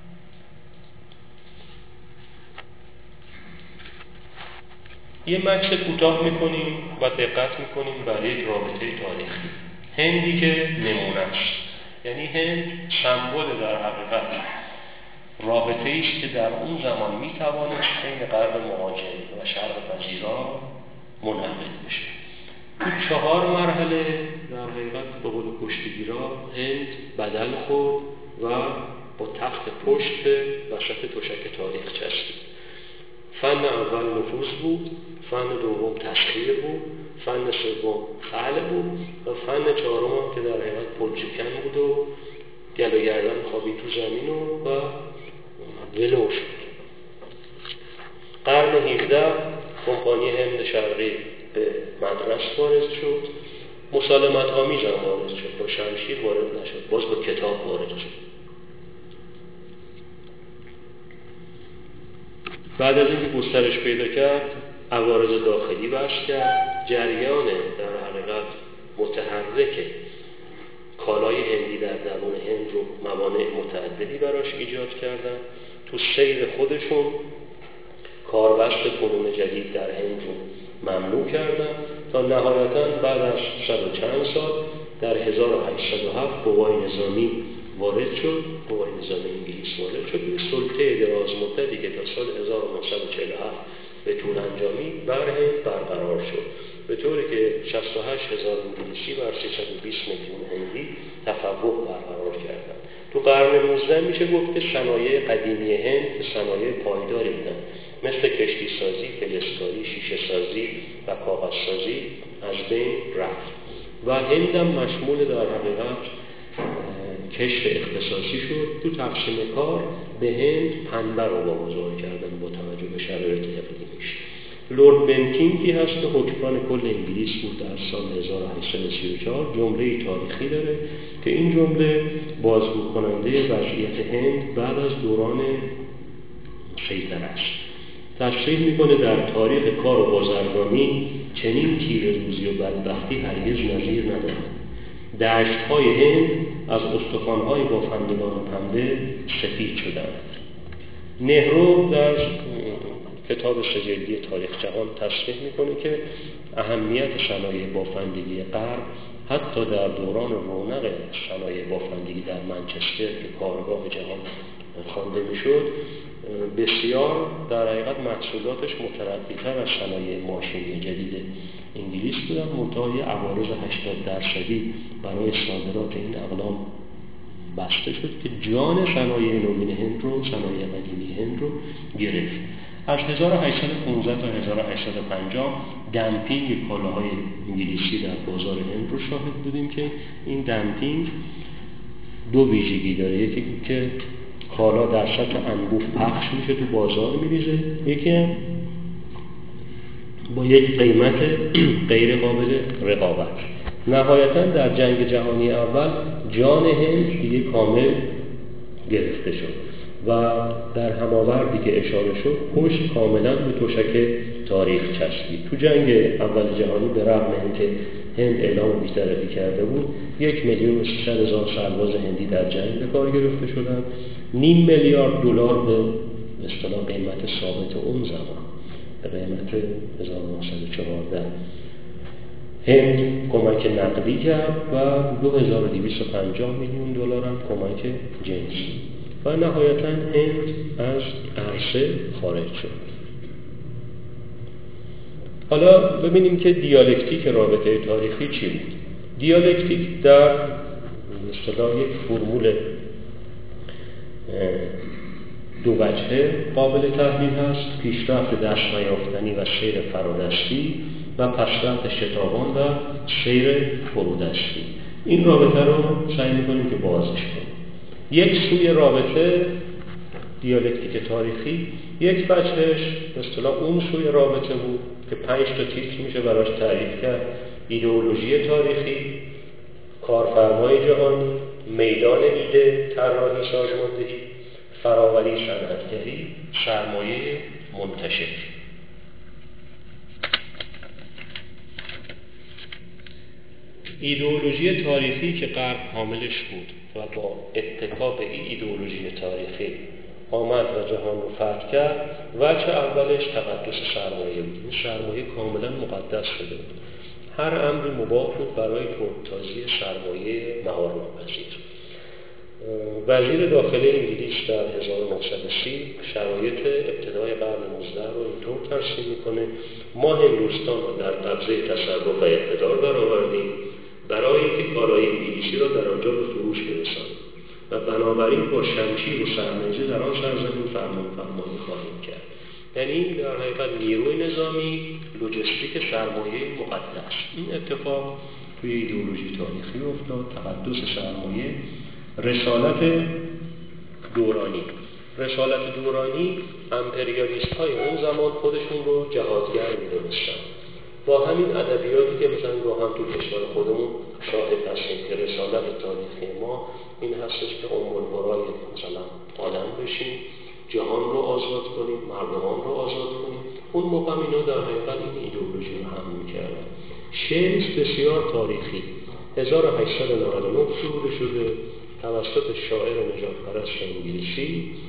یه مکس کوتاه میکنیم و دقت میکنیم برای یک رابطه تاریخی. هندی که نمونه است، یعنی هند سمبل در حقیقت رابطه ایست که در اون زمان میتوانست بین غرب مهاجرین و شرق پذیران منعقد بشه. تو چهار مرحله در حقیقت به قول کشتیگیرا هند بدل خورد و با تخت پشت به وسط تشک تاریخ چسبید. فن اول نفوذ بود، فن دوم تسخیر بود، فن سوم خلع بود و فن چهارم که در حقیقت پلچکن بود و گل و گردن خوابید تو زمین و ولو شد. قرن هفدهم کمپانی هند شرقی به مدرس وارد شد، مسالمت آمیز هم وارد شد، با شمشیر وارد نشد، باز با کتاب وارد شد. بعد از اینکه گسترش پیدا کرد عوارض داخلی بحث کرد، جریان در حقیقت متحرک کالای هندی در درون هند رو موانع متعددی براش ایجاد کردن. تو سیر خودشون کاربست فنون جدید در هند رو ممنوع کردن تا نهایتاً بعد از صد و چند سال در هزار و هشتصد و هفت قوای نظامی وارد شد، قوای نظامی انگلیس وارد شد. این سلطه دراز مدتی که تا سال هزار و نهصد و چهل و هفت به طول انجامی بر هند برقرار شد، به طوری که شصت و هشت هزار انگلیسی بر سیصد و بیست میلیون هندی تفوق برقرار کردند. تو قرن نوزدهم میشه گفت که صنایع قدیمی هند که صنایع پایداری بودن، مثل کشتی سازی، فلزکاری، شیشه سازی و کاغذ سازی از بین رفت و هند هم مشمول در حقیقت کشت اختصاصی شد. تو تقسیم کار به هند پنبه رو واگذار کردن با توجه به شرایط اقلیمیش. لورد بنتینگی هست که حکمران کل انگلیس بود در سال هزار و هشتصد و سی و چهار. جمله تاریخی داره که این جمله بازگو کننده وضعیت هند بعد از دوران سیطره است. تصریح میکنه در تاریخ کار و بازرگانی چنین تیره‌روزی و بدبختی هرگز نظیر ندارد. دشت‌های هند از استخوان‌های بافندگان پنبه سفید شدند. نهرو در کتاب سه‌جلدی تاریخ جهان تصریح میکنه که اهمیت صنایع بافندگی غرب حتی در دوران رونق صنایع بافندگی در منچستر که کارگاه جهان خوانده میشد بسیار در حقیقت محصولاتش مترقی‌تر از صنایع ماشینی جدید انگلیس بودن. منتها یه عوارض هشتاد درصدی برای صادرات این اقلام بسته شد که جان صنایع نوین هند رو، صنایع قدیمی هند رو گرفت. از هزار و هشتصد و پانزده تا هزار و هشتصد و پنجاه دمپینگ کالاهای انگلیسی در بازار هند رو شاهد بودیم که این دمپینگ دو ویژگی داره. یکی که کالا در سطح انبوه پخش میشه تو بازار میریزه، یکی هم با یک قیمت غیر قابل رقابت. نهایتاً در جنگ جهانی اول جان هند دیگه کامل گرفته شد و در هماوردی که اشاره شد پشت کاملا به تشک تاریخ چسبید. تو جنگ اول جهانی به رغم اینکه هند اعلام بی‌طرفی کرده بود یک میلیون و سیصد هزار سرباز هندی در جنگ به کار گرفته شدند. نیم میلیارد دلار به اصطلاح قیمت ثابت اون زمان به قیمت هزار و نهصد و چهارده هند کمک نقدی کرد و دو هزار و دویست و پنجاه میلیون دلار هم کمک جنسی و نهایتاً هند از عرصه خارج شد. حالا ببینیم که دیالکتیک رابطه تاریخی چی بود. دیالکتیک در اصطلاح یک فرمول دو وجهه قابل تحلیل هست: پیشرفت دست نیافتنی و سیر فرادستی و پسرفت شتابان و سیر فرودستی. این رابطه رو سعی می‌کنیم که بازش کنیم. یک سوی رابطه دیالکتیک تاریخی، یک بچهش به اصطلاح اون سوی رابطه بود که پنج تا تیتر میشه براش تعریف کرد: ایدئولوژی تاریخی، کارفرمای جهانی، میدان ایده، طراحی سازماندهی، فراوری صنعتگری، سرمایه منتشر. ایدئولوژی تاریخی که غرب حاملش بود و با اتکا به این ایدئولوژی تاریخی آمد و جهان رو فتح کرد، وجه اولش تقدس سرمایه بود. این سرمایه کاملا مقدس شده بود. هر امری مباح بود برای پرتازی سرمایه مهار ناپذیر. وزیر داخلی انگلیس در هزار و نهصد و سی شرایط ابتدای قرن نوزدهم رو اینطور ترسیم میکنه: ما هندوستان رو در قبضه تصرف و اقتدار درآوردیم برای اینکه کالای انگلیسی را در آنجا به فروش برسانیم و بنابراین با شمشیر و سرنیزه در آن سرزمین فرمان فرمایی خواهیم کرد. یعنی در حقیقت نیروی نظامی، لوجستیک، سرمایه مقدس. این اتفاق توی ایدئولوژی تاریخی افتاد. تقدس سرمایه، رسالت دورانی. رسالت دورانی امپریالیست های اون زمان خودشون رو جهادگر می‌دونستن. با همین ادبیاتی که مثلا گاهن تو کشور خودمون شاهد هستیم که رسالت تاریخی ما این هستش که ام القرای مثلا عالم بشیم، جهان رو آزاد کنیم، مردمان رو آزاد کنیم. اون موقع اینا در حقیقت این ایدئولوژی رو حمل می‌کردن. شعر بسیار تاریخی هزار و هشتصد و نود و نه شروع شده توسط شاعر نجات پرست انگلیسی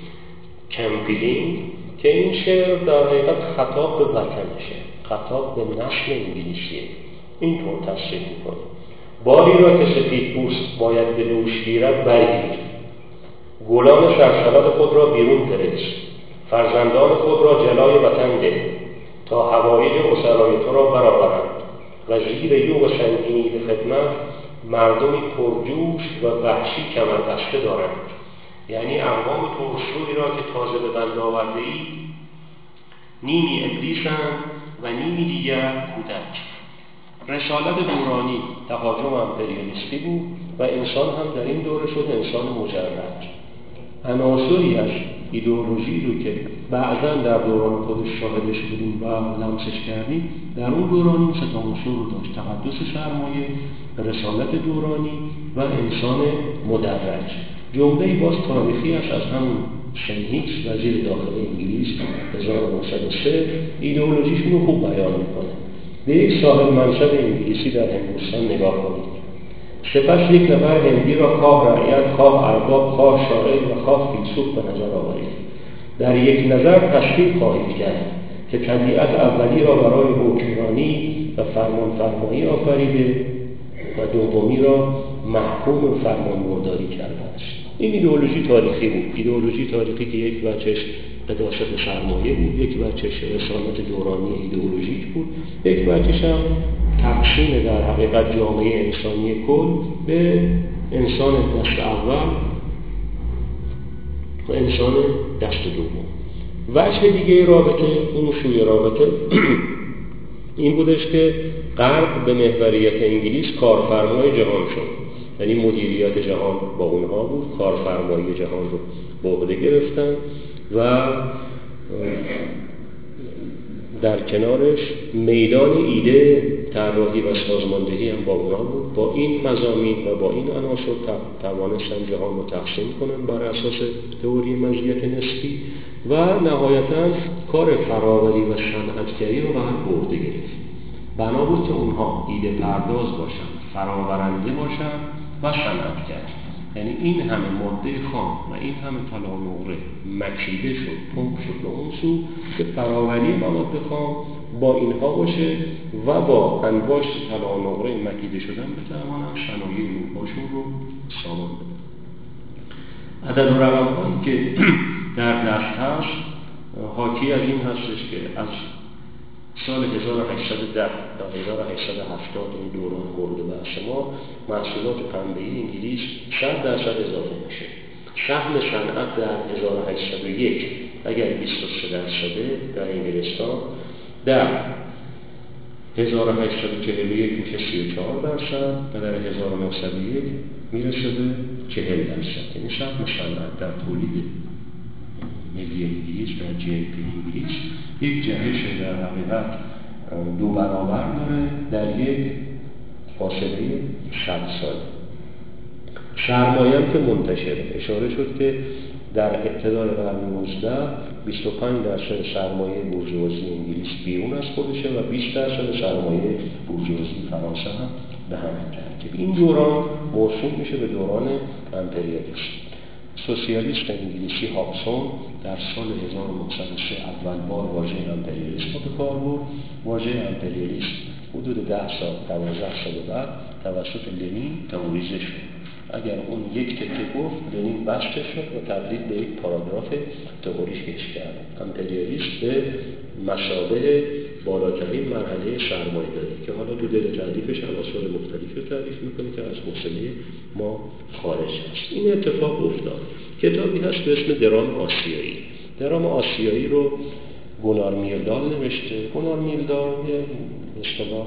کمپیلینگ که این شعر در حقیقت خطاب به وطنشه، خطاب به نسل انگلیسیه. اینطور تصریح میکنه: باری را که سفید پوست باید به دوش گیرد برگیر، گلان سرسبد خود را بیرون فرست، فرزندان خود را جلای وطن ده تا حوایج اسرای تو را برآورند و زیر یوغ سنگینی به خدمت مردمی پرجوش و وحشی کمربسته دارند. یعنی اقوام ترشرویی را که تازه به بند آورده ای نیمی ابلیسند و نیمی دیگر کودک. رسالت دورانی تهاجم امپریالیستی بود و انسان هم در این دوره شد انسان مجرد. عناصری از ایدئولوژی رو که بعضا در دوران خودش شاهدش بودیم و لمسش کردیم در اون دوران این سه تا عنصر رو داشت: تقدس سرمایه، رسالت دورانی و انسان مدرج. جمله باز تاریخی است از همون سنهیکس وزیر داخلی انگلیس هزار و نهصد و سه ایدئولوژیشون رو خوب بیان میکنه. به یک صاحب منصب انگلیسی در هندوستان نگاه کنید. سپس یک نفر هندی را خواه رعیت، خواه ارباب، خواه شاعر و خواه فیلسوف به نظر آورید. در یک نظر تصدیق خواهید کرد که طبیعت اولی را برای حکمرانی و فرمان فرمایی آفریده و دومی را محکوم فرمانبرداری کرده است. این ایدئولوژی تاریخی بود. ایدئولوژی تاریخی که یک بچهش قداست سرمایه بود، یک بچهش رسالت دورانی ایدئولوژیک بود، یک بچهش هم تقسیم در حقیقت جامعه انسانی کل به انسان دست اول و انسان دست دوم. وجه دیگه رابطه، اون سوی رابطه این بودش که غرب به محوریت انگلیس کارفرمای جهان شد، یعنی مدیریت جهان با اونها بود، کارفرمایی جهان رو به عهده گرفتن و در کنارش میدان ایده طراحی و سازماندهی هم با اونها بود. با این مضامین و با این عناصر توانستن جهان رو تقسیم کنن بر اساس تئوری مزیت نسبی و نهایتاً کار فراوری و صنعتگری رو بر عهده گرفت. بنا بود که اونها ایده پرداز باشن، فراورنده باشن و صنعتگر. یعنی این همه ماده خام و این همه طلا و نقره مکیده شد، پمپ شد به اون سو که فراوری مواد خام با اینها باشه و با انباشت طلا و نقره مکیده شدن بتوانن صنایع نوپاشون رو سامان بدن. عدد و رقم هایی که در دست هست حاکی از این هستش که از سال هزار و هشتصد و ده تا هزار و هشتصد و هفتاد این دوران مورد بحث ما محصولات پنبه‌ای انگلیس صد درصد اضافه میشه. سهم صنعت در هزار و هشتصد و یک اگر بیست و سه درصده در انگلستان، در هزار و هشتصد و چهل و یک میشه سی و چهار درصد و در هزار و نهصد و یک میرسه به چهل درصد. یعنی سهم صنعت در تولید ملی انگلیس در جی ای پی انگلیس یک جهش در حقیقت دو برابر داره در یک فاصله صد سال. سرمایه که منتشره، اشاره شد که در ابتدای قرن نوزدهم بیست و پنج درصد سرمایه بورژوازی انگلیس بیرون از خودشه و بیست درصد سرمایه بورژوازی فرانسه هم به همین ترتیب. این دوران موسوم میشه به دوران امپریالیسم. سوسیالیست انگلیسی هابسون در سال هزار و نهصد و سه اول بار واژه امپریالیسم رو به کار برد. واژه امپریالیسم حدود ده سال دوازده سال بعد توسط لنین تئوریزه شد. اگر اون یک تکه گفت لنین بسته شد و تبدیل به یک پاراگراف تئوریش کرد. امپریالیسم به مثابه بالاترین مرحله سرمایه‌داری که حالا تو دل تعریفش عناصر مختلفی رو تعریف میکنه که از مسئله ما خارج هست. این اتفاق افتاد. کتابی هست به اسم درام آسیایی. درام آسیایی رو گونار میلدال نوشته. گونار میلدال یه اصطلاح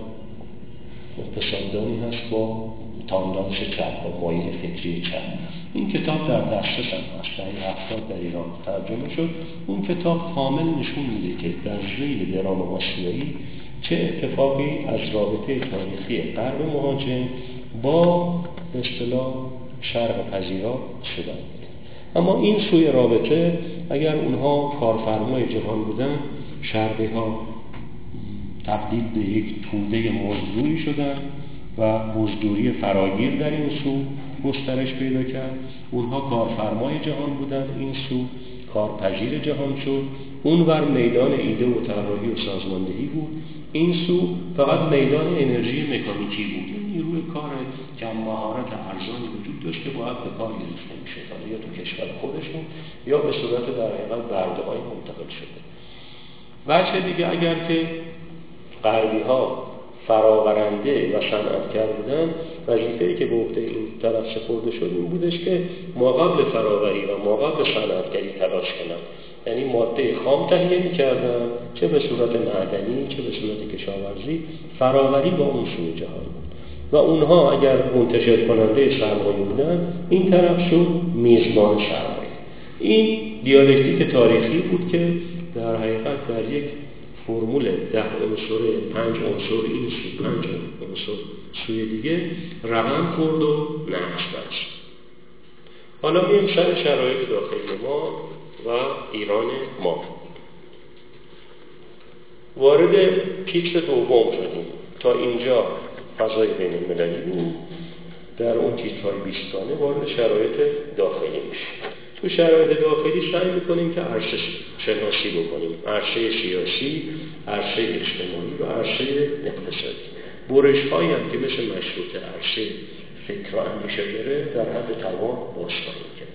پسندانی هست با تاندانس چپ و مایل فکری چپ. این کتاب در دسترس هم هست، در هفتاد در ایران ترجمه شد. اون کتاب کامل نشون میده که در زیر درام آسیایی چه اتفاقی از رابطه تاریخی غرب مهاجم با به اصطلاح شرق پذیرا شدن. اما این سوی رابطه اگر اونها کارفرمای جهان بودن، شرقی ها تبدیل به یک توده مزدوری شدن و مزدوری فراگیر در این سو گسترش پیدا کرد. اونها کارفرمای جهان بودن، این سو کارپذیر جهان شد. اونور میدان ایده و طراحی و سازماندهی بود، این سو فقط میدان انرژی مکانیکی بود. این نیروی کار کم مهارت ارزانی وجود داشت که باید به کار گرفته میشد، یا تو کشور خودشون یا به صورت در حقیقت برده‌های منتقل شده. وجه دیگه اگر که غربی ها فراورنده و صنعتگر بودن، وظیفه‌ای که به عهده این طرف سپرده شد این بودش که ما قبل فراوری و ما قبل صنعتگری تلاش کنند. یعنی ماده خام تهیه می‌کردن، چه به صورت معدنی چه به صورت کشاورزی. فراوری با اون سوی جهان بود و اونها اگر منتشر کننده سرمایه بودن، این طرف شد میزبان سرمایه. این دیالکتیک تاریخی بود که در حقیقت در یک فرمول ده عنصره پنج عنصر این سو پنج عنصر سوی دیگه رقم خورد و نقش بست. حالا میریم سر شرایط داخلی ما و ایران ما. وارد تیتر دوم شدیم. تا اینجا فضای بین المللی بود. در اون تیترهای بیستانه وارد شرایط داخلی میشه. تو شرایط داخلی سعی میکنیم که عرصه شناسی بکنیم، عرصه سیاسی، عرصه اجتماعی و عرصه اقتصادی. برش هایی هم که مثل مشروطه عرصه فکر و اندیشه بره در حد توان باز خواهیم کرد.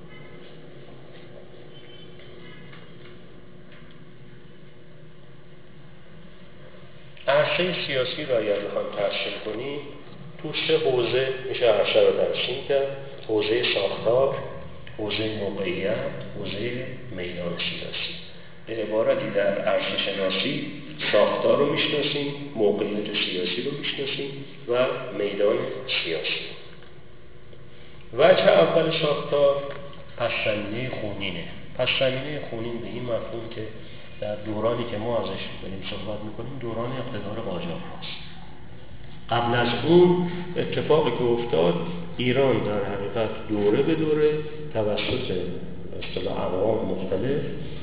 عرصه سیاسی را اگر بخوایم ترسیم کنیم تو سه حوزه میشه عرصه را ترسیم کرد: حوزه ساختار، حوزه موقعیت، حوزه میدان سیاسی. به عبارتی در عرصه شناسی ساختار رو میشناسیم، موقعیت سیاسی رو میشناسیم و میدان سیاسی. وجه اول ساختار پس‌زمینه خونینه. پس‌زمینه خونین به این مفهوم که در دورانی که ما ازش داریم صحبت میکنیم دوران اقتدار قاجار هست. قبل از اون اتفاقی که افتاد، ایران در حقیقت دوره به دوره توسط اصطلاح اقوام مختلف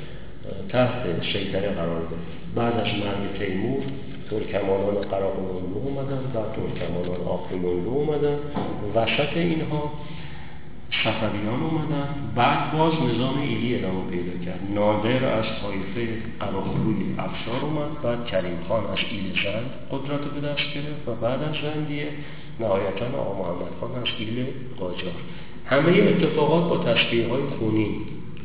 تحت سیطره قرار گرفت. بعد از مرگ تیمور ترکمانان قراقلملو اومدن و ترکمانان آقیملو اومدن، وسط اینها صفویان اومدن، بعد باز نظام ایلی ادامه پیدا کرد. نادر از طایفه قراقلوی افشار اومد، بعد کریم خان از ایل زند قدرت رو به دست گرفت و بعد از زندیه نهایتاً آقا محمد خان از ایل قاجار. همه اتفاقات با تصفیه های خونین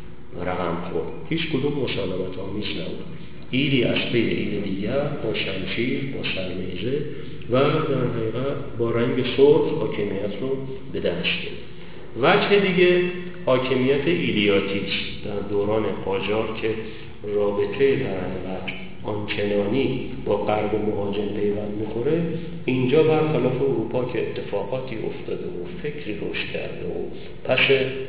رقم خورد، هیچ کدوم مسالمت آمیز نبود. ایلی از پی ایل دیگر با شمشیر، با سرمیزه و در حقیقت با رنگ سرخ حاکمیت رو به دست گرفت. وجه دیگه حاکمیت ایلیاتی است. در دوران قاجار که رابطه در حقیقت آنچنانی با غرب مهاجم پیوند میخوره، اینجا برخلاف اروپا که اتفاقاتی افتاده و فکری رشد کرده و پس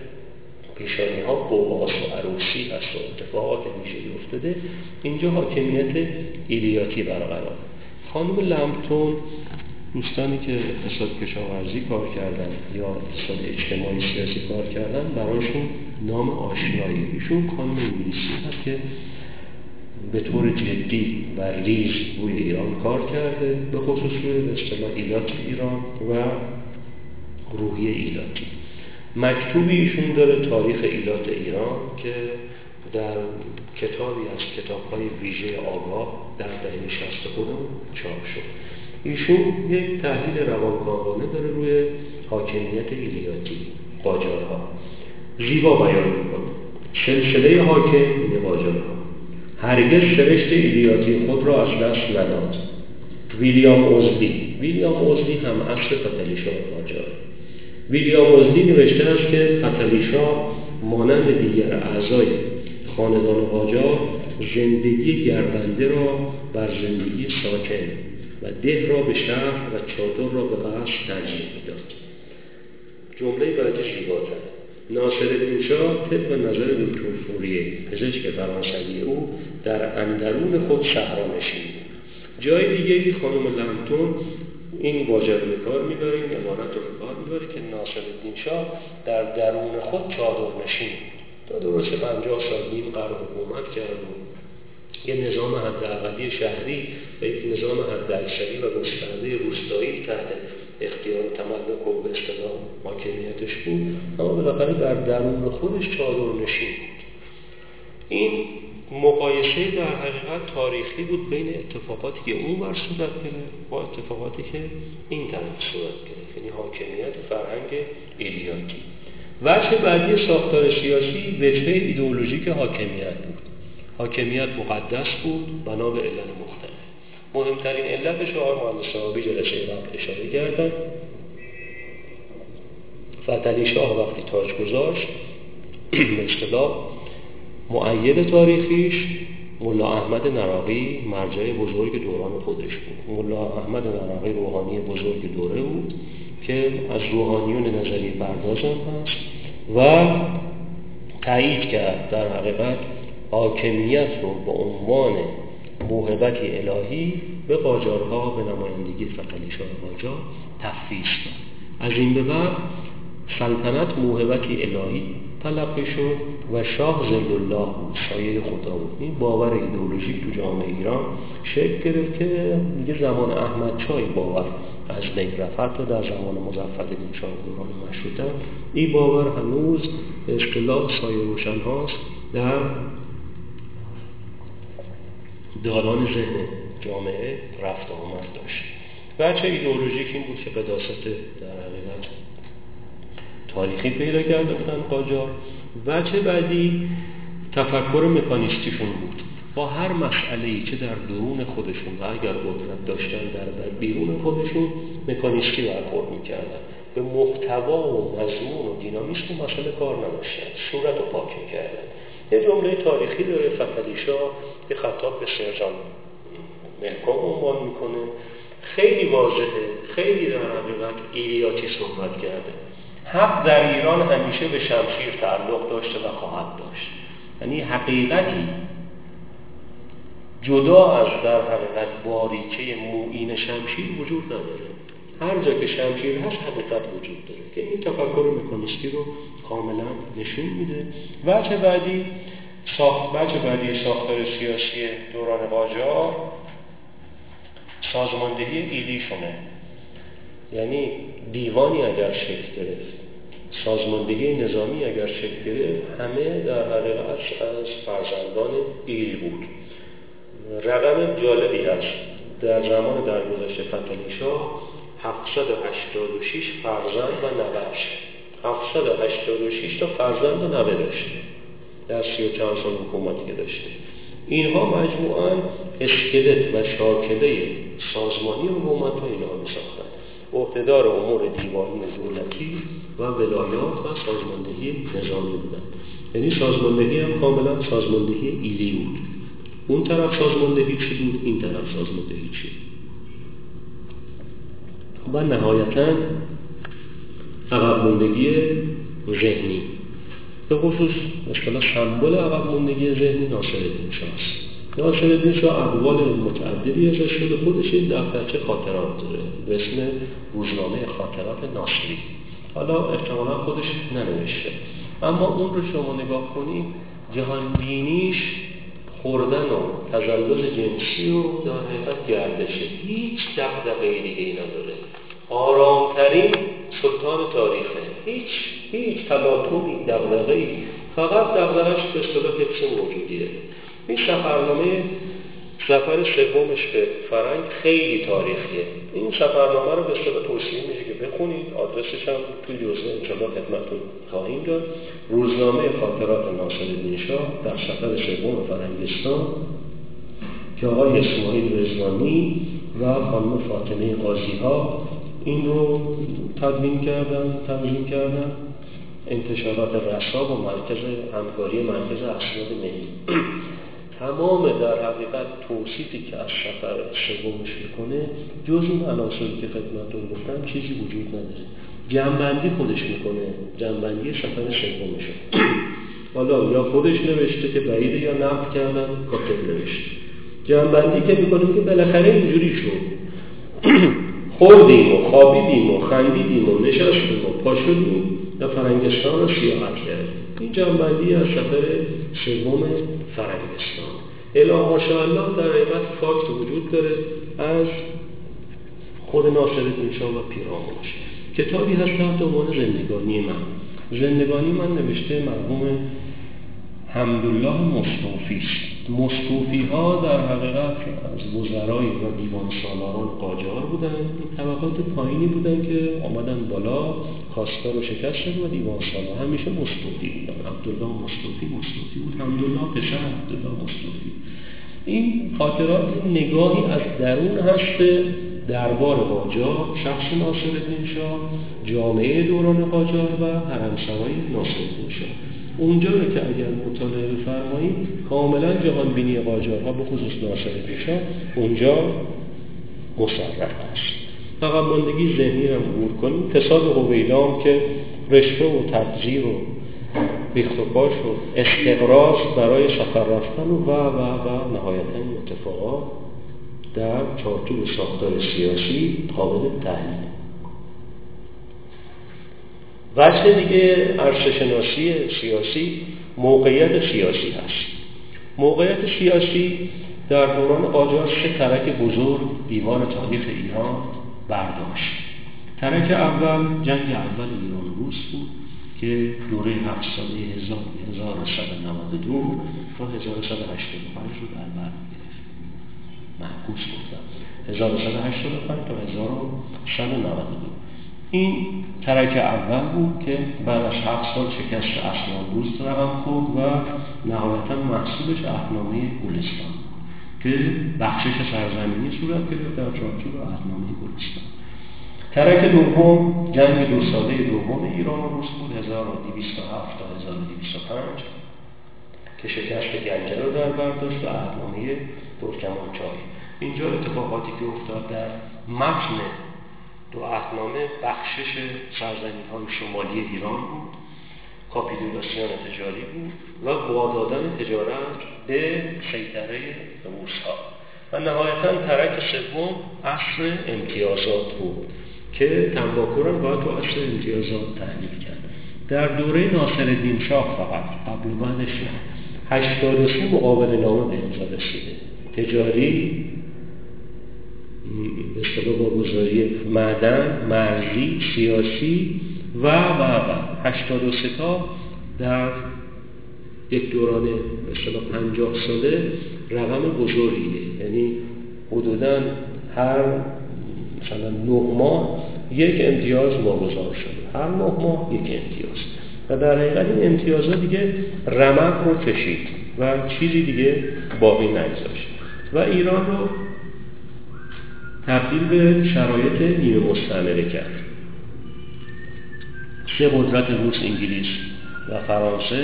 پیشانی ها قواس و عروسی هست و اتفاقات ویژه‌ای افتاده، اینجا حاکمیت ایلیاتی برقرار. خانم لمپتون دوستانی که اقتصاد کشاورزی کار کردن یا اقتصاد اجتماعی سیاسی کار کردن برایشون نام آشنایی. ایشون کانون انگلیسی هست که به طور جدی و ریز روی ایران کار کرده، به خصوص روی به اصطلاح ایلات ایران و روحیه ایلاتی. مکتوبی ایشون داره تاریخ ایلات ایران که در کتابی از کتاب‌های ویژه آگاه در دهه شصت خودمون چاپ شد. ایشون یک تحلیل روانکاوانه داره روی حاکمیت ایلیاتی قاجارها، زیبا بیان میکنه. سلسله حاکم این قاجارها هرگز سرشت ایلیاتی خود را از دست نداد. ویلیام اوزلی ویلیام اوزلی هم اصل فتلیشاه قاجار. ویلیام اوزلی نوشته است که فتلیشاه مانند دیگر اعضای خاندان قاجار زندگی گردنده را بر زندگی ساکن و ده را به شهر و چادر را به قصر ترجیح میداد. جمله بعدی زیباتر: ناصرالدین شاه طبق نظر دکتر فوریه پزشک فرانسوی او در اندرون خود صحرانشین بود. جای دیگری خانم لمپتون این واژه رو به کار میبره، این عبارت رو به کار میبره که ناصرالدین شاه در درون خود چادرنشین بود. تا درست پنجاه سال نیم قرن حکومت کرد و یه نظام حداقلی شهری و یک نظام حداکثری و گسترده روستایی تحت اختیار تملک و به اصطلاح حاکمیتش بود، اما بالاخره در درون خودش چادرنشین بود. این مقایسه در حقیقت تاریخی بود بین اتفاقاتی که اون ور صورت گرفت با اتفاقاتی که این طرف صورت گرفت، یعنی حاکمیت فرهنگ ایلیاتی. وجه بعدی ساختار سیاسی وجه ایدئولوژیک حاکمیت بود. حاکمیت مقدس بود بنا به علل مختلف. مهمترین علتش رو آقای مهندس صحابی جلسه قبل اشاره کردن. فتحعلی‌شاه وقتی تاج گذاشت به اصطلاح مؤید تاریخیش ملا احمد نراقی مرجع بزرگ دوران خودش بود. ملا احمد نراقی روحانی بزرگ دوره بود که از روحانیون نظریه پردازان هست و تایید کرد در حقیقت حاکمیت رو به عنوان موهبتی الهی به قاجارها به نمایندگی فتحعلی‌شاه قاجار تفویض کرد. از این به بعد سلطنت موهبتی الهی تلقی شد و شاه ظل الله بود، سایه خدا بود. این باور ایدئولوژیک تو جامعه ایران شکل گرفت که دیگه زمان احمد چای باور از بین رفت. حتی در زمان مظفرالدین شاه دوران مشروطه این باور هنوز به اصطلاح سایه روشن هاست در دوران ذهن جامعه رفت آمد داشت. بچه ایدئولوژیک این بود که قداست در حقیقت تاریخی پیدا کرده بودن قاجار. بچه بعدی تفکر مکانیستیشون بود. با هر مسئله‌ای که در درون خودشون و اگر قدرت داشتن در بیرون خودشون مکانیستی برخورد میکردن. به محتوا و مضمون و دینامیسم مسئله کار نداشتن، صورت رو پاک میکردن. یه جمله تاریخی داره فتحعلی شاه که خطاب به سرجان ملکم عنوان میکنه، خیلی واضحه، خیلی در حقیقت ایلیاتی صحبت کرده. حق در ایران همیشه به شمشیر تعلق داشته و خواهد داشت. یعنی حقیقتی جدا از در حقیقت باریکه مویین شمشیر وجود نداره. هر جا که شمشیر هست حقیقت وجود داره که این تفکر مکانیستی رو کاملا نشون میده. بچه بعدی ساخت بچه بعدی ساختار سیاسی دوران قاجار سازماندهی ایلیشونه. یعنی دیوانی اگر شکل گرفت، سازماندهی نظامی اگر شکل گرفت، همه در حقیقت از فرزندان ایل بود. رقم جالبی هست در زمان درگذشت فتحعلی شاه هفتصد و هشتاد و شش فرزند و نوه‌اش، هفتصد و هشتاد و شش تا فرزند و نوه داشته در سی و چند سال حکومتی که داشته. اینها مجموعاً اسکلت و شاکله سازمانی حکومت ها اینا می ساختن. عهدهدار امور دیوانی دولتی و ولایات و سازماندهی نظامی بودن. یعنی سازماندهی هم کاملا سازماندهی ایلی بود. اون طرف سازماندهی چی بود، این طرف سازماندهی چی. و نهایتاً عقب موندگی ذهنی، به خصوص اصطلاح سمبل عقب موندگی ذهنی ناصرالدین شاه است. ناصرالدین شاه اقوال متعددی ازش شده، خودش این دفترچه خاطرات داره به اسم روزنامه خاطرات ناصری. حالا احتمالا خودش ننوشته، اما اون رو شما نگاه کنید جهان بینیش خوردن و تزلز جنسی و در حقیقت گردشه، هیچ دغدغه‌ای دیگه ای نداره. آرامترین سلطان تاریخه، هیچ هیچ تلاطمی دغدغه‌ای، فقط دغدغه‌اش به اصطلاح حفظ موجودیه. این سفرنامه سفر سومش به فرنگ خیلی تاریخیه. این سفرنامه رو به اصطلاح توصیه میشه که بخونید، آدرسش هم توی جزوه انشاءالله خدمتتون خواهیم داد. روزنامه خاطرات ناصرالدین شاه در سفر سوم فرنگستان که آقای اسماعیل رضوانی و خانم فاطمه قاضی‌ها این رو تدوین کردن، تنظیم کردن. انتشارات رسا و مرکز همکاری مرکز اسناد ملی تمام در حقیقت توصیفی که از سفر سومش میکنه جز این عناصری که خدمتتون گفتم چیزی وجود نداره. جمع‌بندی خودش میکنه، جمع‌بندی سفر سومشه. حالا یا خودش نوشته که بعیده یا نقل کردن کاتب نوشته. جمع‌بندی که میکنیم که بالاخره اینجوری شد. خوردیم و خوابیدیم و خندیدیم و نشستیم و پا شدیم و فرنگستان رو سیاحت کردیم. این جنبندی از سفر سوم فرنگستان. الا ماشاءالله در حقیقت فاکت وجود داره از خود ناصرالدین شاه و پیرامونش. کتابی هست تحت عنوان زندگانی من. زندگانی من نوشته مرحوم حمدالله مصطوفی است. مصطوفی ها در حقیقت از وزرای و دیوان سالاران قاجار بودن. این طبقات پایینی بودن که آمدن بالا، کاستا رو شکستن و دیوان سالار همیشه مصطوفی بودن. عبدالله مصطوفی مصطوفی بود، حمدالله پسر عبدالله مصطوفی. این خاطرات نگاهی از درون هست دربار قاجار، شخص ناصرالدین شاه، جامعه دوران قاجار و حرمسرای ناصرالدین شاه. اونجا رو که اگر مطالعه بفرمایید کاملا جهانبینی قاجارها به خصوص ناصرالدین شاه اونجا مصرح است. عقب ماندگی ذهنی رو عبور کنیم. فساد هویدا که رشوه و تبذیر و ریخت و پاش و استقراض برای سفر رفتن و و و و نهایتاً اتفاقات در چارچوب ساختار سیاسی قابل تحلیل. وجه دیگه عرصه‌شناسی سیاسی موقعیت سیاسی هست. موقعیت سیاسی در دوران قاجار سه ترک بزرگ دیوان تاریخ ایران برداشت. ترک اول جنگ اول ایران و روس بود که دوره هفت ساله هزار و صد و نود و دو تا هزار و صد و هشتاد و پنج رو در بر گرفت. معکوس گفتم هزار و صد و هشتاد و پنج تا هزار و صد و نود و دو. این ترک اول بود که بعد از هفت سال شکست اسنانبوز رقم خورد و نهایتا محصولش عهدنامه گلستان که بخشش سرزمینی صورت گرفت در چارچوب عهدنامه گلستان. ترک دوم جنگ دو ساله دوم ایران و روس بود هزار و دویست و هفت تا هزار و دویست و پنج که شکست گنجه رو در بر داشت و عهدنامه ترکمانچای. اینجا اتفاقاتی که افتاد در متن دو عهدنامه بخشش سرزمین‌های شمالی ایران بود، کاپیتولاسیون تجاری بود و وادادن تجارت به سیطره روس‌ها و نهایتاً ترک سوم اصل امتیازات بود که تنباکو را باید تو اصل امتیازات تحلیل کرد. در دوره ناصرالدین شاه فقط قبل بعدش نه هشتاد و سه مقابله نامه به امضا رسیده، تجاری به اصطلاح با گذاری معدن، مرزی، سیاسی و و و هشتاد و سه تا در یک دوران به اصطلاح پنجاه ساله رقم بزرگیه. یعنی حدوداً هر مثلا نه ماه یک امتیاز واگذار شده، هر نه ماه یک امتیاز و در حقیقت این امتیازها دیگه رمق رو کشید و چیزی دیگه باقی نگذاشت و ایران رو تبدیل به شرایط نیمه مستعمره کرد. سه قدرت روس، انگلیس و فرانسه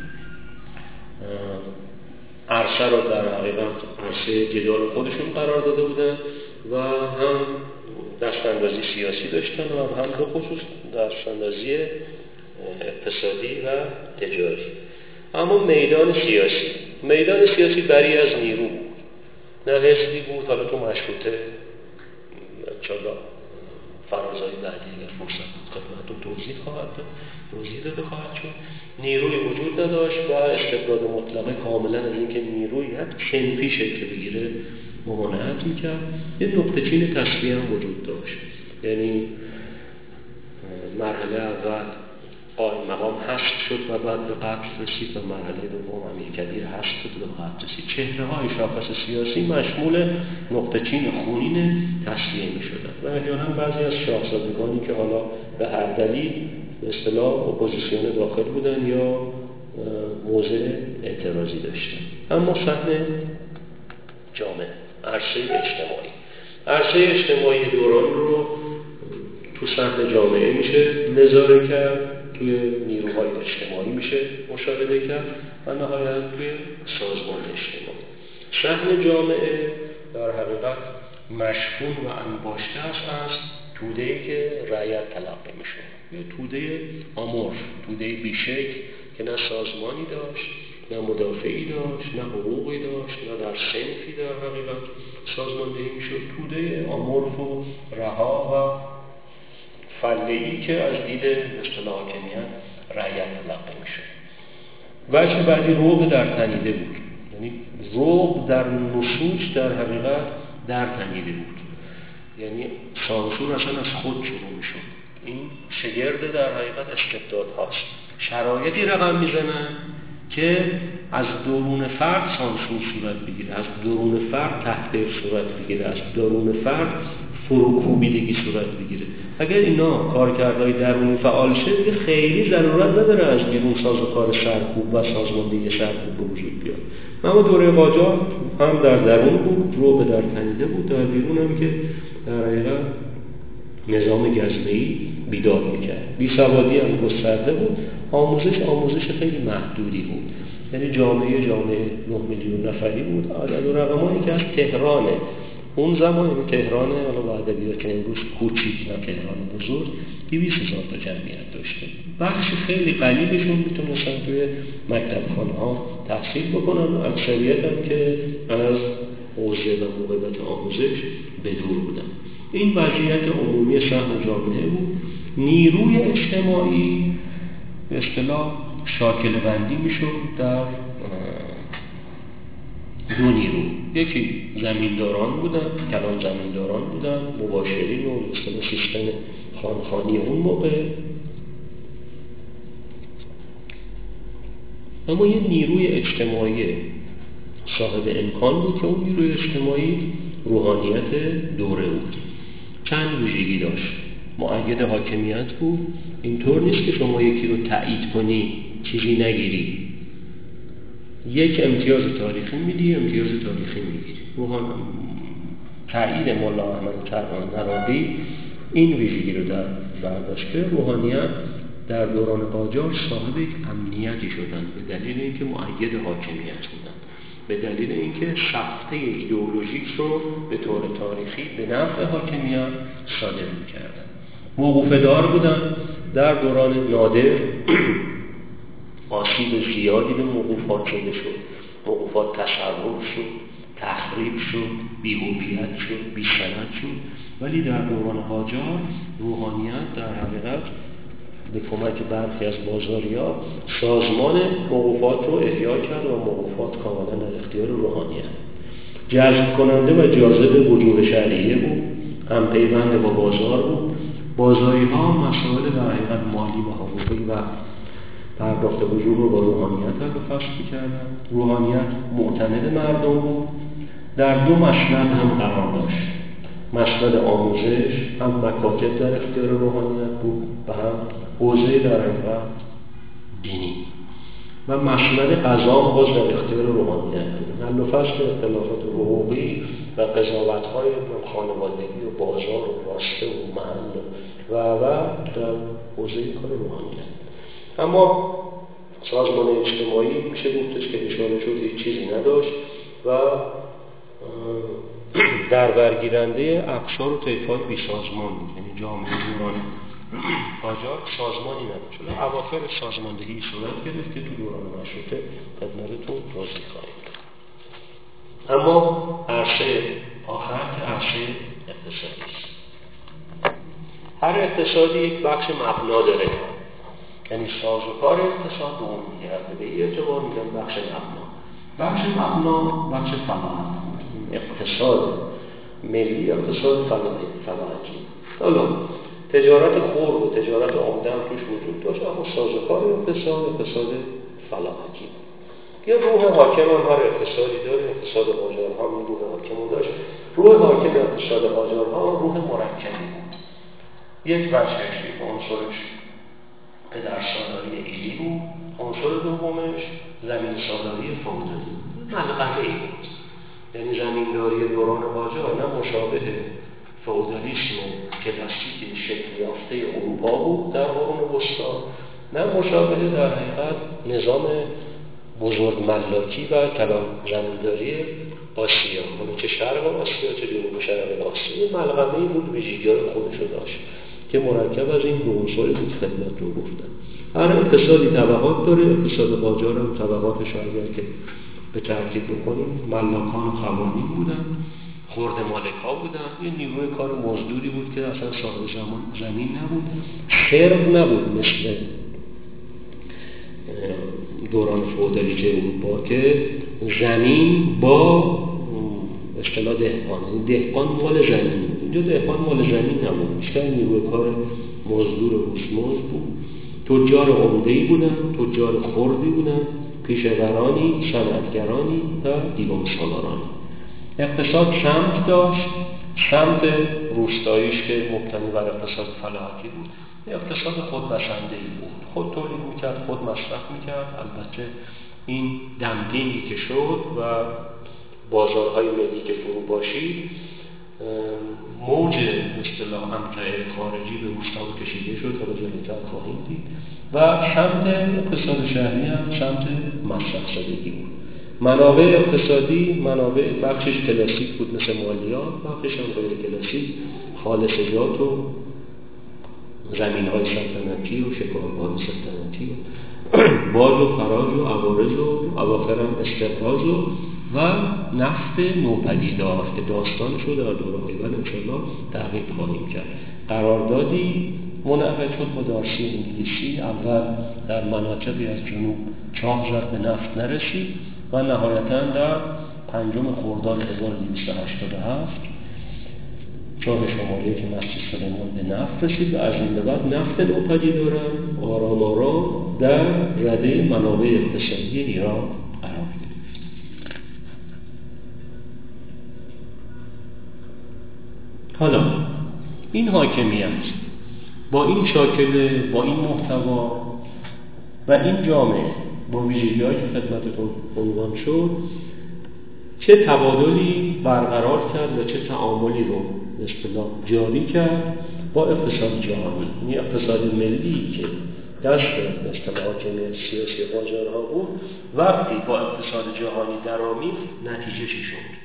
عرصه رو در حقیقت عرصه جدال خودشون قرار داده بودن و هم دستاندازی سیاسی داشتن و هم به خصوص دستاندازی اقتصادی و تجاری. اما میدان سیاسی میدان سیاسی بری از نیرو بود، نه حزبی بود. حالا تو مشروطه انشاءالله فرازهای بعدی اگر فرصت بود خدمتتون توضیح خواهد داد توضیح داده خواهد شد. نیروی وجود نداشت و استبداد مطلقه کاملا از اینکه نیروی حتی صنفی شکل بگیره ممانعت میکرد. یه نقطه چین تصفیه هم وجود داشت، یعنی مرحله اول قائم مقام حذف شد و بعد به قبض رسید و مرحله دوم امیرکبیر حذف شد و به قبض رسید. چهره های شاخص سیاسی مشمول نقطه چین خونین تصفیه می شدن و احیانا بعضی از شاهزادگانی که حالا به هر دلیل به اصطلاح اپوزیسیون داخل بودن یا موضع اعتراضی داشتن. اما صحنه جامعه، عرصه اجتماعی عرصه اجتماعی دوران رو تو صحنه جامعه میشه نظاره کرد، توی نیروهای اجتماعی میشه مشاهده کرد و نهایت توی سازمان اجتماعی. صحنه جامعه در حقیقت مشفون و انباشته است از توده‌ای که رعیت تلقی میشه، یه توده آمورف، توده بیشکل که نه سازمانی داشت، نه مدافعی داشت، نه حقوقی داشت، نه در صنفی در حقیقت سازماندهی میشد. توده آمورف و رها و فله‌ای که از دید اصطلاح حاکمیت رعیت تلقی میشد. وجه بعدی رعب در تنیده بود، یعنی رعب در نسوج در حقیقت در تنیده بود، یعنی سانسور اصلا از خود شروع میشد. این شگرد در حقیقت استبداد هاست. شرایطی رقم میزنن که از درون فرد سانسور صورت بگیره، از درون فرد تحقیر صورت بگیره، از درون فرد فروکوبیدگی صورت بگیره. اگر اینا کارکردهای درونی فعال شه خیلی ضرورت نداره از بیرون سازوکار سرکوب و سازماندهی سرکوب به وجود بیاد. اما دوره قاجار هم در درون بود، رو به در تنیده بود، در بیرون هم که در حقیقت نظام گزمه‌ای بیدار میکرد. بیسوادی هم گسترده بود، آموزش آموزش خیلی محدودی بود، یعنی جامعه جامعه نه میلیون نفری بود. عدد و رقمانی که از تهرانه اون زمان، این تهران حالا با ادبیات که امروز کوچیک نه تهران بزرگ، دویست هزار تا جمعیت داشته. بخش خیلی قلیلشون میتونستن توی مکتبخانه ها تحصیل بکنن و اکثریت هم که از حوزه و موقعیت آموزش به دور بودن. این وضعیت عمومی صحن جامعه بود نیروی اجتماعی به اصطلاح شاکله بندی میشد در دو نیرو. یکی زمینداران بودن، کلان زمینداران بودن، مباشرین و مثلا سیستم خانخانی اون موقع. اما یه نیروی اجتماعی صاحب امکان بود که اون نیروی اجتماعی روحانیت دوره بود. چند ویژگی داشت. مؤید حاکمیت بود. اینطور نیست که شما یکی رو تایید کنی چیزی نگیری. یک امتیاز تاریخی میدی، امتیاز تاریخی میگیری. روحان تایید مولا احمد نراقی این ویژگی رو در برداشت که روحانیت در دوران قاجار صاحب یک امنیتی شدن به دلیل اینکه مؤید حاکمیت بودن، به دلیل اینکه سفته ایدئولوژیک رو به طور تاریخی به نفع حاکمیت صادر می‌کردن. موقوفه دار بودن. در دوران نادر آسیب زیادی به موقوفات شده شد. موقوفات تصرف شد، تخریب شد، بی‌هویت شد، بی‌سند شد. ولی در دوران قاجار روحانیت در حقیقت به کمک برخی از بازاریا سازمان موقوفات رو احیا کرد و موقوفات کاملا در اختیار روحانیت. جذب کننده و جاذب وجوه شرعیه بود، هم پیوند با بازار بود. بازاری ها مسائل در حقیقت مالی و حقوقی و پرداخت وجوه رو با روحانیت حل و فصل می‌کردن. روحانیت معتمد مردم بود. در دو مسند هم قرار داشت. مسند آموزش هم مکاتب در اختیار روحانیت بود و هم حوزه در حقیقت دینی و مسند قضا باز در اختیار روحانیت بود. حل و فصل اختلافات حقوقی و قضاوت‌های خانوادگی و بازار و واسطه و محل و و در حوزه کار روحانیت. اما سازمان اجتماعی میشه گفتش که اشاره شد هیچ چیزی نداشت و در برگیرنده اقشار و طیف‌های بی سازمان بود. یعنی جامعه دوران قاجار سازمانی نبود. چون اواخر سازماندهی صورت گرفت که تو دوران مشروطه خدمتتون توضیح خواهیم داد. اما عرصه آخر که عرصه اقتصادی است. هر اقتصادی یک بخش مبنا داره. یعنی سازوکار اقتصاد به اون میگرده. به این اعتبار میگن بخش مبنا. بخش مبنا بخش فلاحت. اقتصاد ملی، اقتصاد فلاحتی. حالا تجارت خرد و تجارت عمده هم توش وجود داشت، اما سازوکار اقتصاد اقتصاد فلاحتی. یه روح حاکم هم هر اقتصادی داره. اقتصاد قاجارها هم روح حاکم داشت. روح حاکم اقتصاد قاجارها روح مرکبی بود. یک بخشش یک عنصرش پدرسالاری ایلی بود، عنصر دومش زمین سالاری فئودالی ملغمه‌ای بود. یعنی زمینداری دوران قاجار نه مشابه فئودالیسم کلاسیک شکل یافته اروپا بود در قرون وسطی، نه مشابه در حقیقت نظام بزرگ ملاکی و کلان زمینداری آسیا، چه شرق آسیا چه جنوب شرق آسیا. ملغمه‌ای بود، ویژگی‌های خودشو داشت که مرکب از این دو عنصر بود خدمت رو گفتن. هر اقتصادی طبقات داره. اقتصاد قاجار هم طبقاتش اگر که به ترتیب بکنیم ملاکان و خوانین بودن، خرد مالک‌ها بودن. یه نیروی کار مزدوری بود که اصلا صاحب زمان زمین نبود، خرد نبود مثل دوران فئودالیته اروپا که زمین با اصطلاح دهقان، دهقان مال زمین. اینجا دهقان مال زمین نبود، بیشتر نیروی کار مزدور و هوشمزد بود. تجار عمده‌ای بودن، تجار خردی بودن، پیشورانی، صنعتگرانی و دیوان سالارانی. اقتصاد سمت داشت. سمت روستاییش که مبتنی بر اقتصاد فلاحتی بود، اقتصاد خودبسنده‌ای بود. خود تولید میکرد، خود مصرف میکرد. البته این دمپینگی که شد و بازارهای ملی که فرو باشید، موج اصطلاح امتعه خارجی به روستا کشیده شد و جلوتر خواهیم دید و سمت اقتصاد شهری هم سمت مصرف زدگی بود. منابع اقتصادی، منابع بخشش کلاسیک بود مثل مالیات، بخشش هم غیر کلاسیک، خالصجات و زمین‌های سلطنتی و شکارگاه سلطنتی و باج و خراج و عوارض و اواخر هم استقراض و و نفت نوپدیدار که داستانش رو در دوره ایوان انشاءالله تحقیق خواهیم کرد. قراردادی منعقد شد با دارچی انگلیسی. اول در مناطقی از جنوب چاه زد، به نفت نرسید و نهایتاً در پنجم خرداد هزار و دویست و هشتاد و هفت چاه شمالی که مسجد سلیمان به نفت رسید و از این به بعد نفت نوپدید دارن آرام آرام در رده منابع اقتصادی ایران قرار گرفت. حالا این حاکمیت با این شاکله، با این محتوا و این جامعه با ویژگی‌هایی که خدمتتون عنوان شد چه تبادلی برقرار کرد و چه تعاملی رو به اصطلاح جاری کرد با اقتصاد جهانی. این اقتصاد ملی که دست به اصطلاح حاکمیت سیاسی قاجارها بود وقتی با اقتصاد جهانی درآمید نتیجه چی شد؟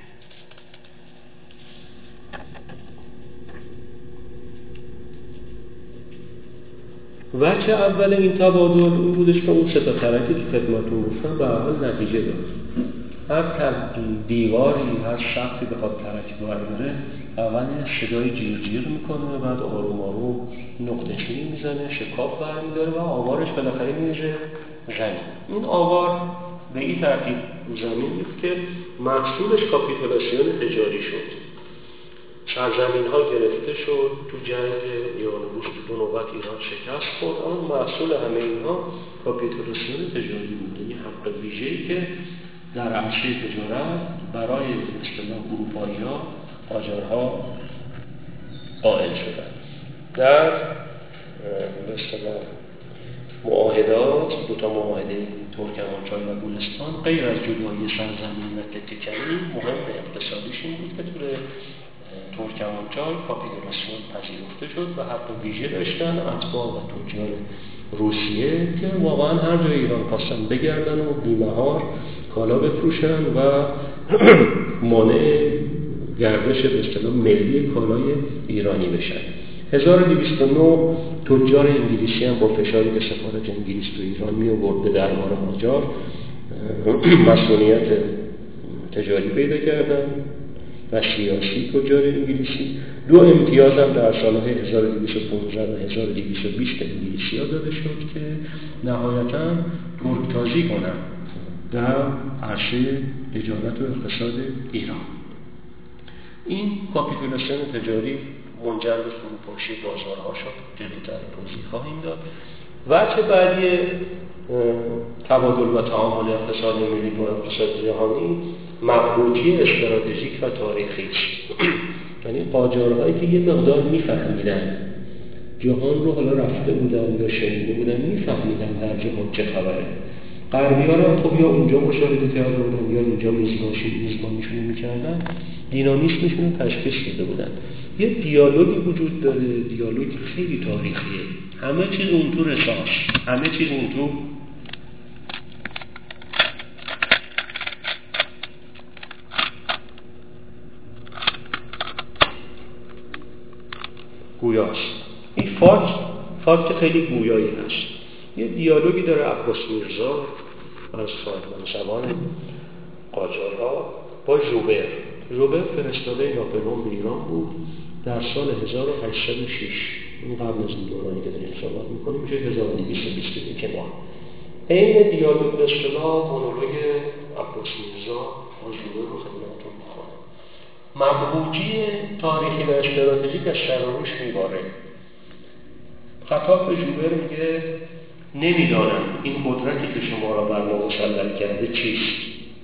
وجه اول این تبادل این بودش که اون سه تا ترکی که خدمتتون گفتم به اول نتیجه داد. هر دیواری، هر شخصی بخواد ترک برداره اول صدای جیر جیر میکنه، بعد آروم آروم نقطه چینی میزنه، شکاف برمیداره و آوارش بالاخره میریزه زمین. این آوار به این ترتیب زمین بود که محصولش کاپیتولاسیون تجاری شد. سرزمین ها گرفته شد، تو جنگ ایران و روس دو نوبت ایران شکست خورد، اما محصول همه اینها کاپیتولاسیون تجاری بود. یعنی حق ویژه‌ای که در عرصه تجارت برای اصطلاح اروپایی‌ها قاجارها قائل شدند. در به اصطلاح معاهدات، دو تا معاهده ترکمانچای و گلستان غیر از جدایی سرزمین و تکه‌کنی مهم اقتصادیش این بود که توی ترکمانچای کاپیتولاسیون پذیرفته شد و حق ویژه داشتن اتباع و تجار روسیه که واقعا هر جای ایران خواستن بگردن و بی‌مهار کالا بفروشن و مانع گردش به اصطلاح ملی کالای ایرانی بشن. هزار و دویست و نه تجار انگلیسی هم با فشاری که سفارت انگلیس تو ایران می آورد به دربار قاجار مسئولیت تجاری پیدا کردن و سیاسی تجار انگلیسی. دو امتیاز هم در سالهای هزار و دویست و پانزده و هزار و دویست و بیست انگلیسی ها داده شد که نهایتاً ترکتازی کنن در عرصه تجارت و اقتصاد ایران. این کاپیتولاسیون تجاری منجر به فروپاشی بازارها شد، جلوتر توضیح خواهیم داد. وجه بعدی تبادل و تعامل اقتصاد ملی با اقتصاد جهانی مقبولی استراتژیک و تاریخی است. یعنی قاجارهایی که یه مقدار میفهمیدن جهان رو، حالا رفته بودن یا شنیده بودن، میفهمیدن در جهان چه خبره. غربی‌ها رو خب یا اونجا مشاهده کرده بودن یا اینجا میزبانیشون میکردن، دینامیسمشون رو تشخیص داده بودن. یه دیالوگی وجود داره، دیالوگ خیلی تاریخیه، همه چیز اون تو رساس، همه چیز اون تو گویاست. این فاکت فاکت خیلی گویایی هست. یه دیالوگی داره عباس میرزا از صاحب منصبان قاجارها با ژوبر. ژوبر فرستاده ناپلئون به ایران بود در سال هزار و هشتصد و شش. این قبل از این دورانی که داریم صحبت می‌کنیم میشه هزار و دویست و بیست و یک ماه. این دیالوگ به اصطلاح مونولوگ عباس میرزا با ژوبر رو خدمتتون می‌خونم. مبهوتی تاریخی و استراتژیک از سر و روش میباره. خطاب به ژوبر میگه نمیدانم این قدرتی که شما را بر ما مسلط کرده چیست؟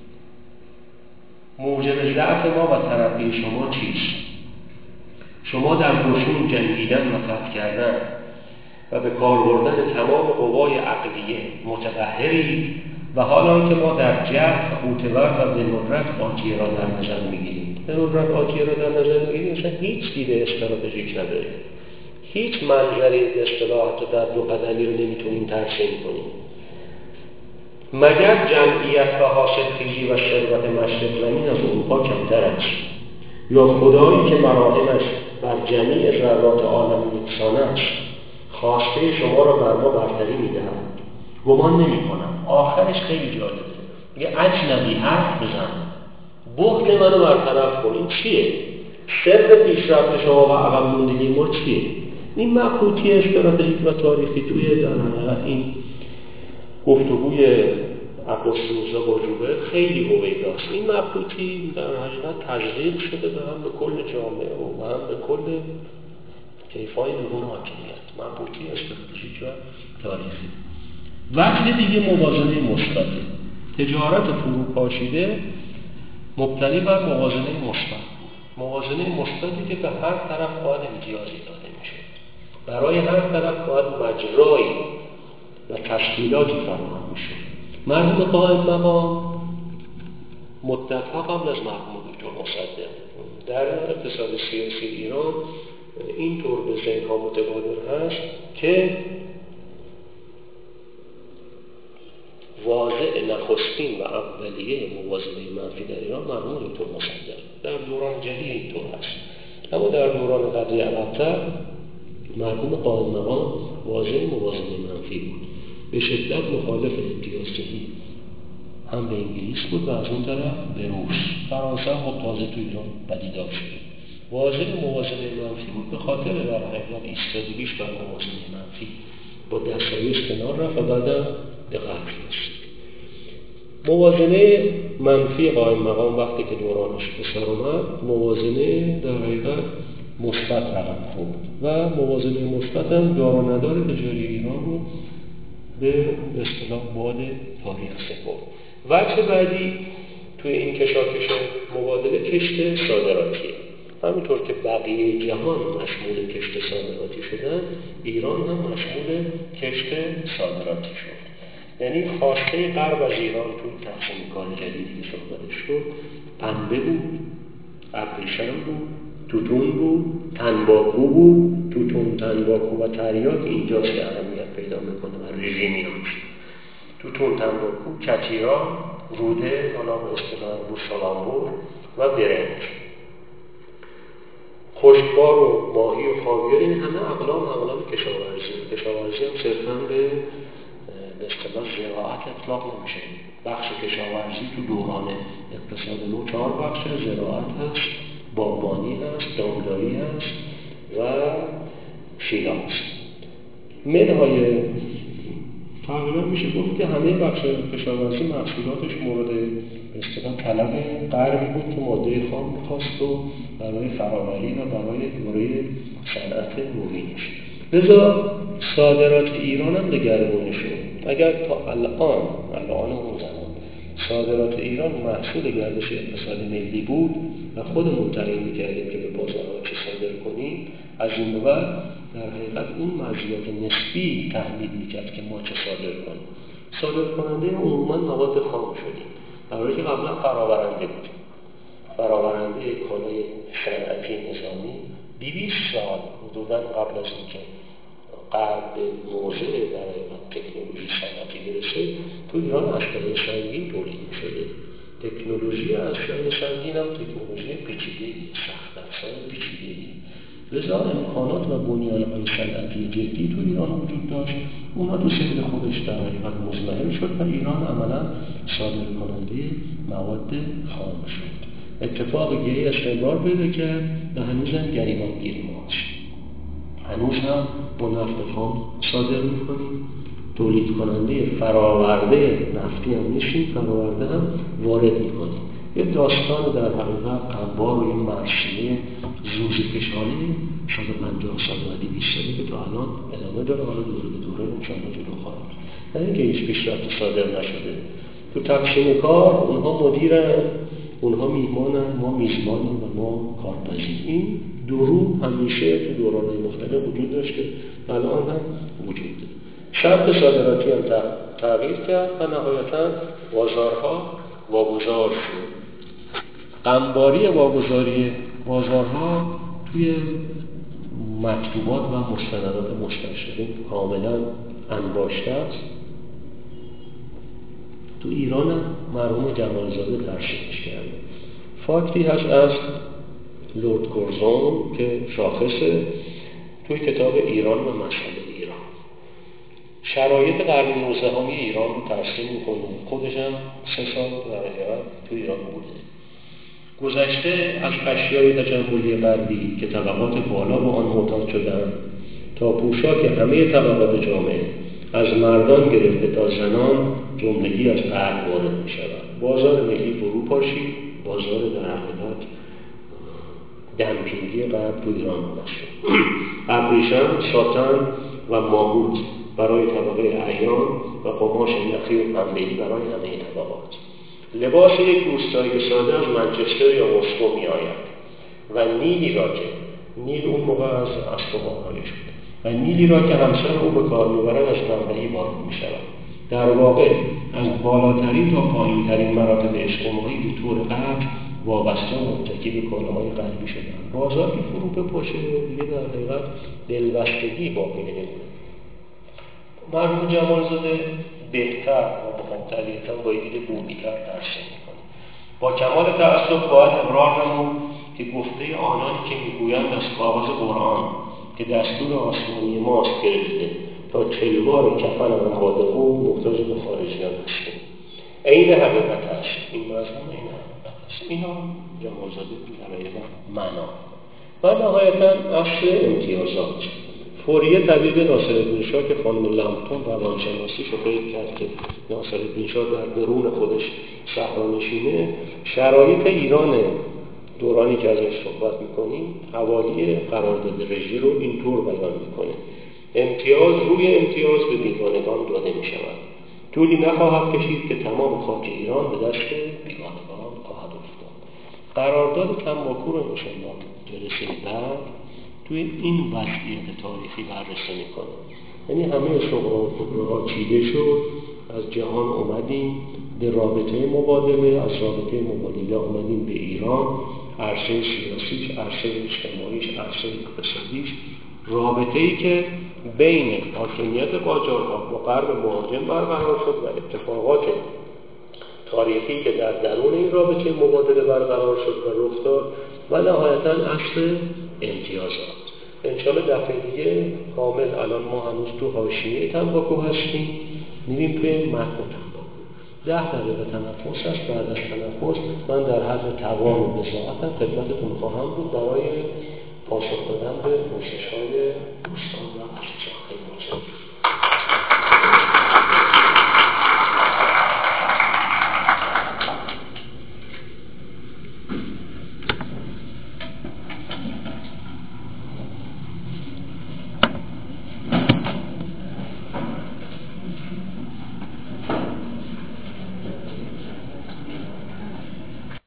موجب ضعف ما و ترقی شما چیست؟ شما در قشون جنگیدن و فتح کردن و به کار بردن تمام قوای عقلیه متقهرید و حالا که ما در جهل قوتور و به ندرت آتیه را در نظر میگیریم. به ندرت آتیه را در نظر میگیریم مثلا هیچ دیده استراتژیک نداریم، هیچ منظری به اصطلاح حتی در دو قدمی رو نمیتونیم ترسیم کنیم. مگر جمعیت و حاصلخیزی و ثروت مشرق زمین از اروپا کمتر است؟ یا خدایی که مراهمش بر جمیع ذرات عالم یکسان است خواسته شما را بر ما برتری میدهد؟ گمان نمی کنم. آخرش خیلی جالبه، یه اجنبی حرف بزن، بخت منو برطرف کن. این چیه؟ سر پیشرفت شما و عقب موندگی ما چیه؟ این مبهوتی استراتژیک و تاریخی توی در حقیقت این گفتگوی عباس میرزا با جوبر خیلی هویداست. این مبهوتی در حقیقت تزریق شده به هم به کل جامعه و هم به کل طیف‌های نظام حاکمیت. مبهوتی استراتژیک و تاریخی. وجه دیگه موازنه مثبته. تجارت فروپاشیده مبتنی بر موازنه مثبت. موازنه مثبتی که به هر طرف باید امتیازی داده میشه. برای هر طرف باید مجرایی و تشکیلاتی فراهم میشه. مرحوم قائم مقام مدت‌ها قبل از مرحوم دکتر مصدق در اقتصاد سیاسی ایران اینطور به ذهن‌ها متبادر هست که واضع نخستین و اولیه موازنه منفی در ایران مرحوم دکتر مصدق در دوران جدید اینطور هست. اما در دوران قبلی عقب‌تر مرحوم قائم مقام واضع موازنه منفی بود. به شدت مخالف امتیازدهی هم به انگلیس بود و از اون طرف به روس. فرانسه هم تازه تو ایران پدیدار شده. واضع موازنه منفی بود به خاطر در حقیقت ایستادگیش بر موازنه منفی با دستایش کنار رفت و بعدم به قتل رسید. موازنه منفی قائم مقام وقتی که دورانش به سر اومد، موازنه در حقیقت مثبت رقم خورد و موازنه مثبت هم دار و ندار تجاری ایران رو به اصطلاح باد تاریخ سپرد. وجه بعدی توی این کشاکش مبادله کشت صادراتیه. همینطور که بقیه جهان مشمول کشت صادراتی شدن، ایران هم مشمول کشت صادراتی شد. یعنی خواسته غرب از ایران توی تقسیم کار جدیدی که صحبتش شد پنبه بود، ابریشم بود، توتون بود، تنباکو بود. توتون، تنباکو و تریاک اینجاست که اهمیت پیدا میکنه و رژیمی هاش. توتون، تنباکو، کتیرا، روده، حالا به اصطلاح بوسالامبور و برنج. خشکبار و ماهی و خاویار، این همه اقلام اقلام کشاورزی. کشاورزی هم صرفاً به به اصطلاح زراعت اطلاق نمیشه. بخش کشاورزی تو دوران اقتصاد نو چهار بخش: زراعت هست، باغبانی هست، دامداری هست و شیلاز. منهای تقریبا میشه گفت که همه بخش کشاورزی محصولاتش مورد به اصطلاح طلب غربی بود که ماده خام می‌خواست و برای فراوری و برای دوره صنعت نوینش. لذا صادرات ایران هم دگرگونه شد. اگر تا الان الان اون زمان صادرات ایران محصول گردش اقتصادی ملی بود و خودمون تعیین می‌کردیم که به بازارها چه صادر کنیم، از این به بعد در حقیقت اون مزیت نسبی تحلیل می‌کرد که ما چه صادر کنیم. صادر کننده عموماً مواد خام شدیم، در حالی که قبلا فرآورنده بودیم. فرآورنده کالای صنعتی نظامی دویست سال حدوداً قبل از اینکه غرب به موضع در حقیقت تکنولوژی صنعتی برسه تو ایران اسلحه سنگین تولید شده. تکنولوژی اسلحه سنگین هم تکنولوژی پیچیده‌ای، سخت افزار پیچیده‌ای. لذا امکانات و بنیان‌های صنعتی جدی تو ایران وجود داشت. اونا تو سیر خودش در حقیقت مزمحل شد و ایران عملاً صادر کننده مواد خام شد. اتفاق گیری استمرار پیدا کرد و هنوز هم گریبانگیری ماست. هنوز هم با نفت خام صادر می‌کنیم، تولید کننده فراورده نفتی هم نیستیم، فراورده هم وارد می‌کنیم. یه داستان در حقیقت انبار و یه مرسیه زوزی کشانه صد و پنجاه سال بعدی بیست سالی که تا الان ادامه داره، حالا دوره به دوره انشاءالله جلو خواهد. نه اینکه هیچ پیشرفت صادر نشده. تو تقسیم کار اونها مدیرن، اونها میهمانن، ما میزبانیم و ما کارپذیر. این درو همیشه تو دوران‌های مختلف وجود داشته، الان هم وجود داره. شرط صادراتی هم تغییر کرد و نهایتاً بازارها واگذار شد. انباری واگذاری بازارها توی مکتوبات و مستندات مستشرقین کاملا انباشته است. تو ایران هم مرحوم جمالزاده ترسیمش کرده. فاکتی هست از لورد کورزون که شاخصه توی کتاب ایران و مسئله ایران. شرایط قرن نوزدهم ایران رو ترسیم میکنه. خودش هم سه سال در حقیقت تو ایران بوده. گذشته از اشیای تجملی غربی که طبقات بالا با آن معتاد شدند تا پوشاک همه طبقات جامعه از مردان گرفته تا زنان جملگی از غرب وارد می شود. بازار ملی فرو پاشید، بازار در حقیقت دمپینگی غرب تو ایران باشه. ابریشم، ساتن و ماهوت برای طبقه اعیان و قماش نخی و پنبه‌ای برای همه طبقات. لباس یک روستایی ساده از منچستر یا مسکو می آید و نیلی را که نیل اون موقع از اسطوانهایی شد و نیلی را که همسر او به کار میبرد از منبعی وارد می شود. در واقع از بالاترین تا پایینترین مراتب اجتماعی به طور قطع وابسته و متکی به کالاهای غربی شدند. بازار که فرو بپاشه دیگه در حقیقت دلبستگی باقی نمیمونه. مرحوم جمالزاده بهتر و مفصلیتاً با یک دید بومی‌تر ترسیم می‌کنه. با کمال تأسف باید اقرار نمود که گفته آنانی که میگویند از کاغذ قرآن که دستور آسمانی ماست گرفته تا چلوار کفن اموات محتاج به خارجیان هستیم. عین حقیقت است. این مضمون عین حقیقت است. اینا جمالزاده برای معنا. و نهایتاً اصل امتیازات. فوریه طبیب ناصرالدین شاه که خانم لمپتون روانشناسیش رو قید کرد که ناصرالدین شاه در درون خودش صحرانشینه، شرایط ایران دورانی که ازش صحبت میکنیم حوالی قرارداد رژی رو اینطور بیان میکنه: امتیاز روی امتیاز به بیگانگان داده میشود. طولی نخواهد کشید که تمام خاک ایران به دست بیگانگان خواهد افتاد. قرارداد تنباکو رو انشاءالله جلسه بعد توی این وضعیت تاریخی بررسی میکنه. یعنی همه شغل‌ها چیده شد، از جهان اومدیم به رابطه مبادله، از رابطه مبادله اومدیم به ایران، عرصه سیاسیش، عرصه اجتماعیش، عرصه اقتصادیش، رابطه‌ای که بین حاکمیت قاجارها با غرب مهاجم برقرار شد و اتفاقات تاریخی که در درون این رابطه مبادله برقرار شد و رخ داد و نهایتاً اصل امتیازات. انشاءالله دفعه دیگه کامل الان ما هنوز تو حاشیه تنباکو هستیم، میریم توی متن تنباکو. ده دقیقه تنفس هست. بعد از تنفس من در حد توان و بساعتم خدمتتون خواهم بود برای پاسخ دادن به پرسش‌های دوستان.